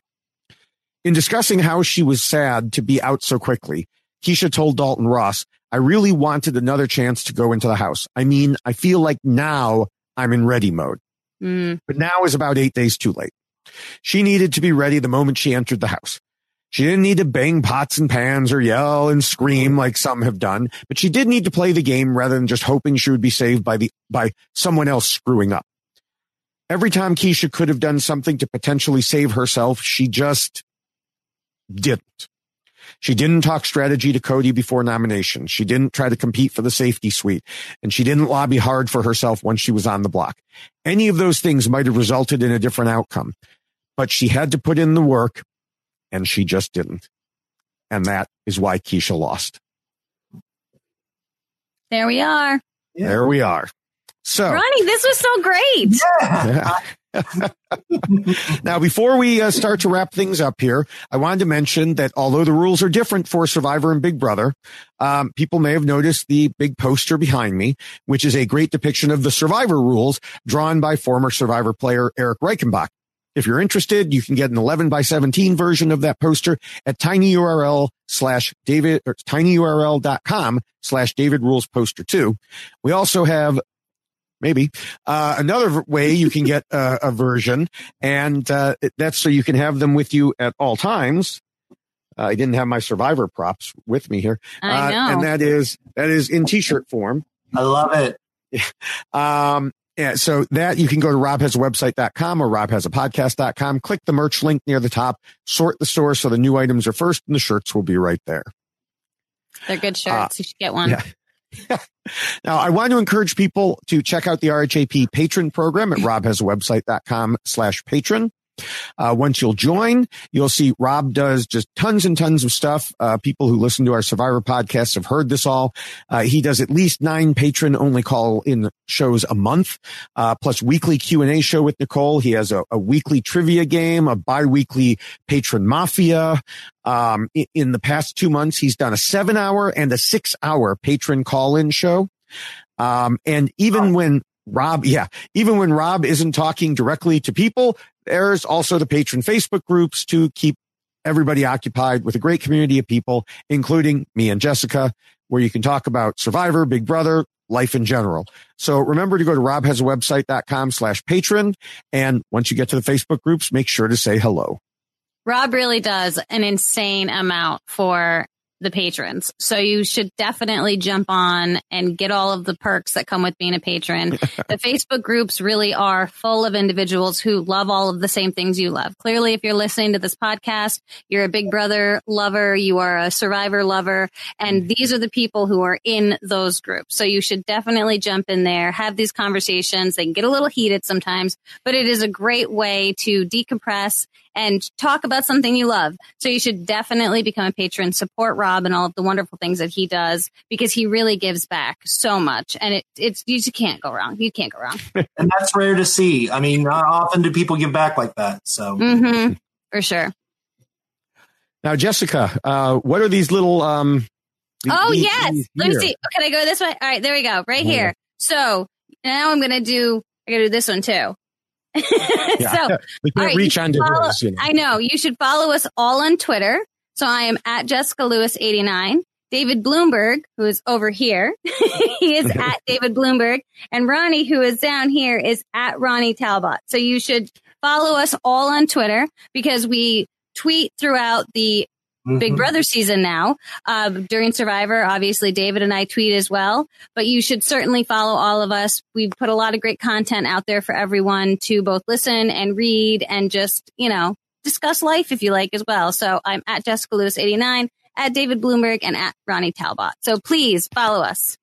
In discussing how she was sad to be out so quickly, Keisha told Dalton Ross, "I really wanted another chance to go into the house. I mean, I feel like now I'm in ready mode." Mm. But now is about eight days too late. She needed to be ready the moment she entered the house. She didn't need to bang pots and pans or yell and scream like some have done, but she did need to play the game rather than just hoping she would be saved by the by someone else screwing up. Every time Keisha could have done something to potentially save herself, she just didn't. She didn't talk strategy to Cody before nomination. She didn't try to compete for the safety suite, and she didn't lobby hard for herself once she was on the block. Any of those things might have resulted in a different outcome, but she had to put in the work, and she just didn't. And that is why Keisha lost. There we are. Yeah. There we are. So, Ronnie, this was so great. Yeah. Now, before we uh, start to wrap things up here, I wanted to mention that although the rules are different for Survivor and Big Brother, um, people may have noticed the big poster behind me, which is a great depiction of the Survivor rules drawn by former Survivor player Eric Reichenbach. If you're interested, you can get an eleven by seventeen version of that poster at tinyurl slash David or tinyurl.com slash David Rules Poster two. We also have maybe uh, another way you can get uh, a version, and uh, that's so you can have them with you at all times. Uh, I didn't have my Survivor props with me here, I know. Uh, and that is that is in T-shirt form. I love it. um. Yeah, so that you can go to rob has a website dot com or rob has a podcast dot com. Click the merch link near the top, sort the store so the new items are first, and the shirts will be right there. They're good shirts. Uh, you should get one. Yeah. Now, I want to encourage people to check out the R H A P patron program at rob has a website dot com slash patron. Uh, once you'll join, you'll see Rob does just tons and tons of stuff. Uh, people who listen to our Survivor podcasts have heard this all. Uh, he does at least nine patron only call in shows a month, uh, plus weekly Q and A show with Nicole. He has a, a weekly trivia game, a bi-weekly patron mafia. Um, in, in the past two months, he's done a seven hour and a six hour patron call in show. Um, and even when Rob, yeah, even when Rob isn't talking directly to people, there's also the patron Facebook groups to keep everybody occupied with a great community of people, including me and Jessica, where you can talk about Survivor, Big Brother, life in general. So remember to go to rob has a website dot com slash patron. And once you get to the Facebook groups, make sure to say hello. Rob really does an insane amount for the patrons. So you should definitely jump on and get all of the perks that come with being a patron. The Facebook groups really are full of individuals who love all of the same things you love. Clearly, if you're listening to this podcast, you're a Big Brother lover, you are a Survivor lover, and these are the people who are in those groups. So you should definitely jump in there, have these conversations. They can get a little heated sometimes, but it is a great way to decompress and talk about something you love. So you should definitely become a patron, support Rob and all of the wonderful things that he does, because he really gives back so much. And it, it's, you just can't go wrong. You can't go wrong. And that's rare to see. I mean, not often do people give back like that. So mm-hmm, for sure. Now, Jessica, uh, what are these little, um, oh, these, yes. these Let me see. Can I go this way? All right, there we go. Right here. Yeah. So now I'm going to do, I got to do this one too. Yeah. So we can't right, reach onto follow, hers, you know. I know. You should follow us all on Twitter. So I am at Jessica Lewis eighty-nine. David Bloomberg, who is over here, he is at David Bloomberg. And Ronnie, who is down here, is at Ronnie Talbot. So you should follow us all on Twitter, because we tweet throughout the Mm-hmm. Big Brother season now. Uh, during Survivor, obviously, David and I tweet as well. But you should certainly follow all of us. We put a lot of great content out there for everyone to both listen and read and just, you know, discuss life if you like as well. So I'm at Jessica Lewis eighty-nine, at David Bloomberg, and at Ronnie Talbot. So please follow us.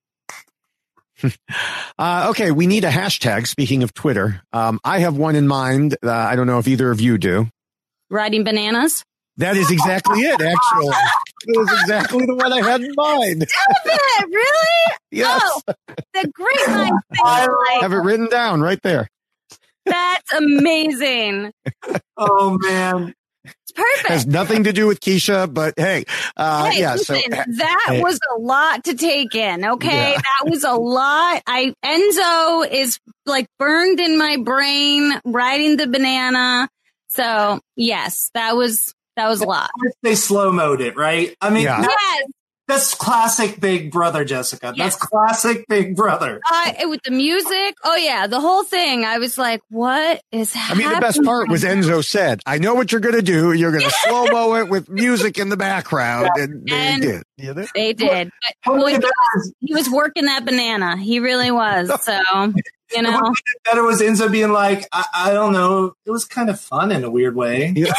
uh, okay, we need a hashtag. Speaking of Twitter, um, I have one in mind. Uh, I don't know if either of you do. Riding bananas. That is exactly it, actually. It was exactly the one I had in mind. Stop it! Really? Yes. Oh, the great mind thing. I have it written down right there. That's amazing. Oh, man. It's perfect. Has nothing to do with Keisha, but hey, uh, hey, yeah. Listen, so that hey. was a lot to take in. Okay, Yeah. that was a lot. I Enzo is like burned in my brain. Riding the banana. So yes, that was. That was a lot. They slow-moed it, right? I mean, Yeah. that- Yes. that's classic Big Brother, Jessica. Yes. That's classic Big Brother. Uh, with the music, oh yeah, the whole thing. I was like, "What is I happening?" mean, the best part was Enzo said, "I know what you're going to do. You're going to slow mo it with music in the background," and they And did. You know? They did. But boy, he, was, he was working that banana. He really was. So, you know. What better was Enzo being like, I, I don't know. It was kind of fun in a weird way. Yeah.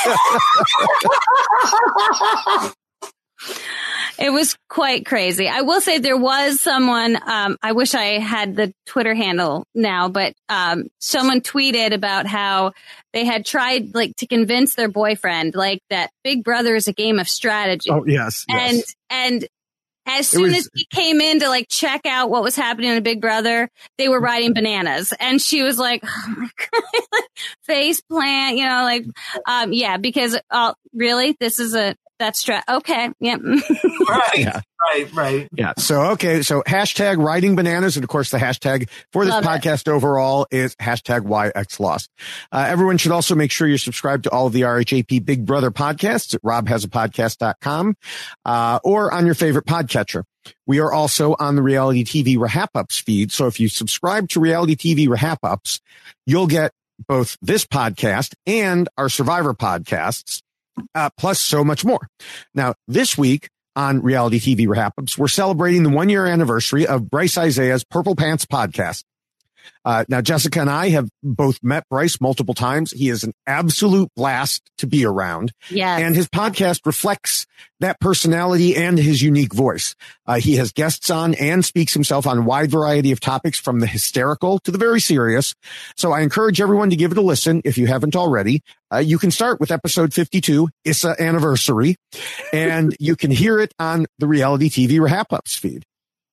It was quite crazy. I will say there was someone, um, I wish I had the Twitter handle now, but um, someone tweeted about how they had tried like to convince their boyfriend like that Big Brother is a game of strategy. Oh, yes. And, yes. and as soon was, as he came in to like check out what was happening in Big Brother, they were riding bananas. And she was like, oh my God, like, face plant, you know, like, um, yeah, because uh, really, this is a, that's stra- okay. Yeah. Right. Yeah. Right. Right. Yeah. So, okay. So hashtag riding bananas. And of course, the hashtag for this Love podcast it. overall is hashtag Y X Lost. Uh, everyone should also make sure you're subscribed to all of the R H A P Big Brother podcasts at rob has a podcast dot com, uh, or on your favorite podcatcher. We are also on the Reality T V Rehap-Ups feed. So if you subscribe to Reality T V Rehap-Ups, you'll get both this podcast and our Survivor podcasts, uh, plus so much more. Now, this week, on Reality T V Rehap-Ups, we're celebrating the one-year anniversary of Bryce Isaiah's Purple Pants podcast. Uh, now, Jessica and I have both met Bryce multiple times. He is an absolute blast to be around. Yes. And his podcast reflects that personality and his unique voice. Uh, he has guests on and speaks himself on a wide variety of topics from the hysterical to the very serious. So I encourage everyone to give it a listen if you haven't already. Uh, you can start with episode fifty-two, Issa Anniversary, and you can hear it on the Reality T V Rehap-Ups feed.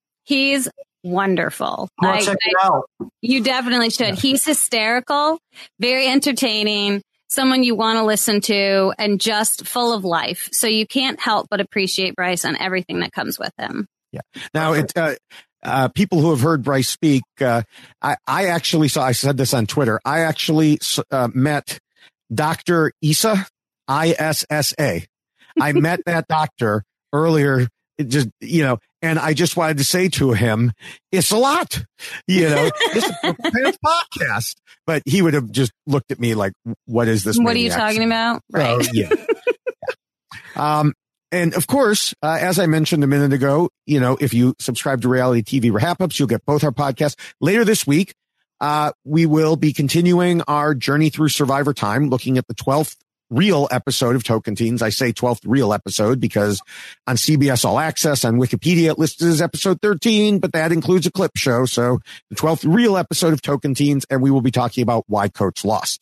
He's wonderful. Well, I, check I, it out. You definitely should. He's hysterical, very entertaining, someone you want to listen to, and just full of life. So you can't help but appreciate Bryce and everything that comes with him. Yeah. Now, it, uh, uh, people who have heard Bryce speak, uh, I, I actually saw, I said this on Twitter, I actually uh, met Doctor Issa, I S S A. I met that doctor earlier, it just, you know, and I just wanted to say to him, it's a lot, you know, this is a Purple Pants podcast. But he would have just looked at me like, what is this? What are you maniac? talking about? Right. Oh, yeah. yeah. Um, And of course, uh, as I mentioned a minute ago, you know, if you subscribe to Reality T V Wrap-Ups, you'll get both our podcasts. Later this week, uh, we will be continuing our journey through Survivor Time, looking at the twelfth real episode of Tocantins. I say twelfth real episode because on C B S All Access, on Wikipedia, it listed as episode thirteen, but that includes a clip show. So the twelfth real episode of Tocantins, and we will be talking about why Coach lost.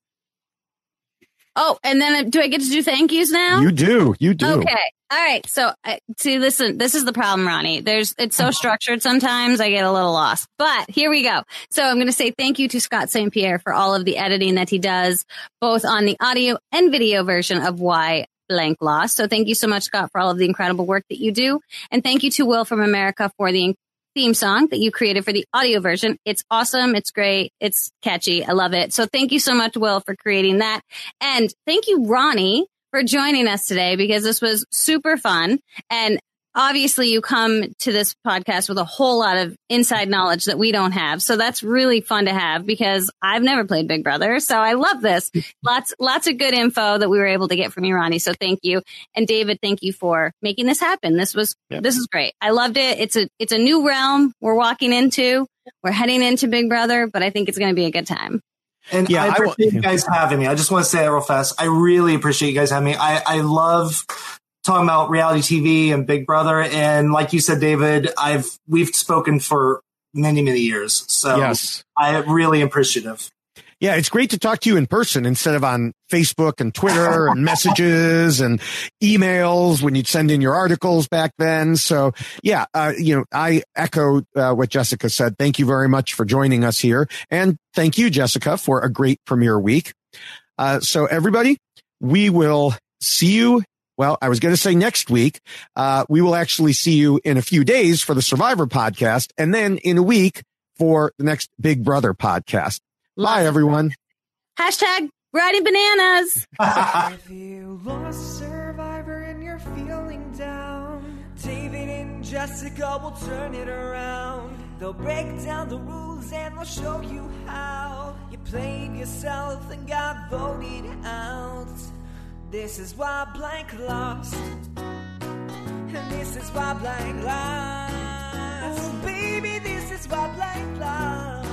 Oh, and then do I get to do thank yous now? You do. You do. Okay. All right. So, uh, see, listen, this is the problem, Ronnie. There's, it's so structured sometimes I get a little lost. But here we go. So I'm going to say thank you to Scott Saint Pierre for all of the editing that he does, both on the audio and video version of Why Blank Lost. So thank you so much, Scott, for all of the incredible work that you do. And thank you to Will from America for the theme song that you created for the audio version. It's awesome. It's great. It's catchy. I love it. So thank you so much, Will, for creating that. And thank you, Ronnie, for joining us today, because this was super fun. And obviously you come to this podcast with a whole lot of inside knowledge that we don't have. So that's really fun to have, because I've never played Big Brother. So I love this. Lots, lots of good info that we were able to get from you, Ronnie. So thank you. And David, thank you for making this happen. This was, yep. this is great. I loved it. It's a, it's a new realm we're walking into. We're heading into Big Brother, but I think it's going to be a good time. And yeah, I appreciate I, you guys having me. I just want to say that real fast. I really appreciate you guys having me. I, I love talking about reality T V and Big Brother. And like you said, David, I've, we've spoken for many, many years. So yes. I'm really appreciative. Yeah, it's great to talk to you in person instead of on Facebook and Twitter and messages and emails when you'd send in your articles back then. So yeah, uh, you know, I echo uh, what Jessica said. Thank you very much for joining us here. And thank you, Jessica, for a great premiere week. Uh, so everybody, we will see you. Well, I was going to say next week. Uh, we will actually see you in a few days for the Survivor podcast, and then in a week for the next Big Brother podcast. Bye, everyone. Hashtag riding bananas. If you lost Survivor and you're feeling down, David and Jessica will turn it around. They'll break down the rules and they'll show you how you played yourself and got voted out. This is why Blank lost, and this is why Blank lost. Baby, this is why Blank lost.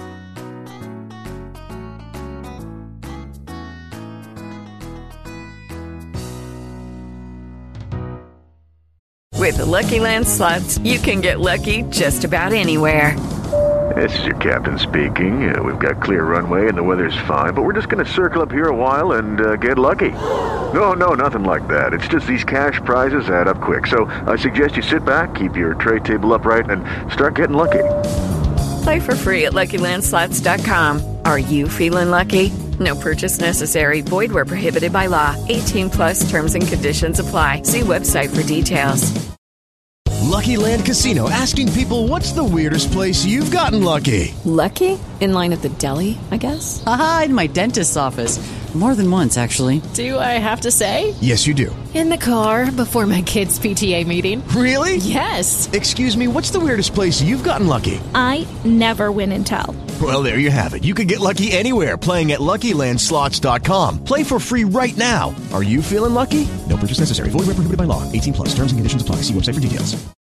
With the Lucky Land Slots, you can get lucky just about anywhere. This is your captain speaking. Uh, we've got clear runway and the weather's fine, but we're just going to circle up here a while and uh, get lucky. No, no, nothing like that. It's just these cash prizes add up quick. So I suggest you sit back, keep your tray table upright, and start getting lucky. Play for free at Lucky Land Slots dot com. Are you feeling lucky? No purchase necessary. Void where prohibited by law. eighteen plus terms and conditions apply. See website for details. Lucky Land Casino, asking people, what's the weirdest place you've gotten lucky? Lucky? In line at the deli, I guess? Aha, in my dentist's office. More than once, actually. Do I have to say? Yes, you do. In the car before my kids' P T A meeting. Really? Yes. Excuse me, what's the weirdest place you've gotten lucky? I never win and tell. Well, there you have it. You can get lucky anywhere, playing at Lucky Land Slots dot com. Play for free right now. Are you feeling lucky? No purchase necessary. Void where prohibited by law. eighteen plus. Terms and conditions apply. See website for details.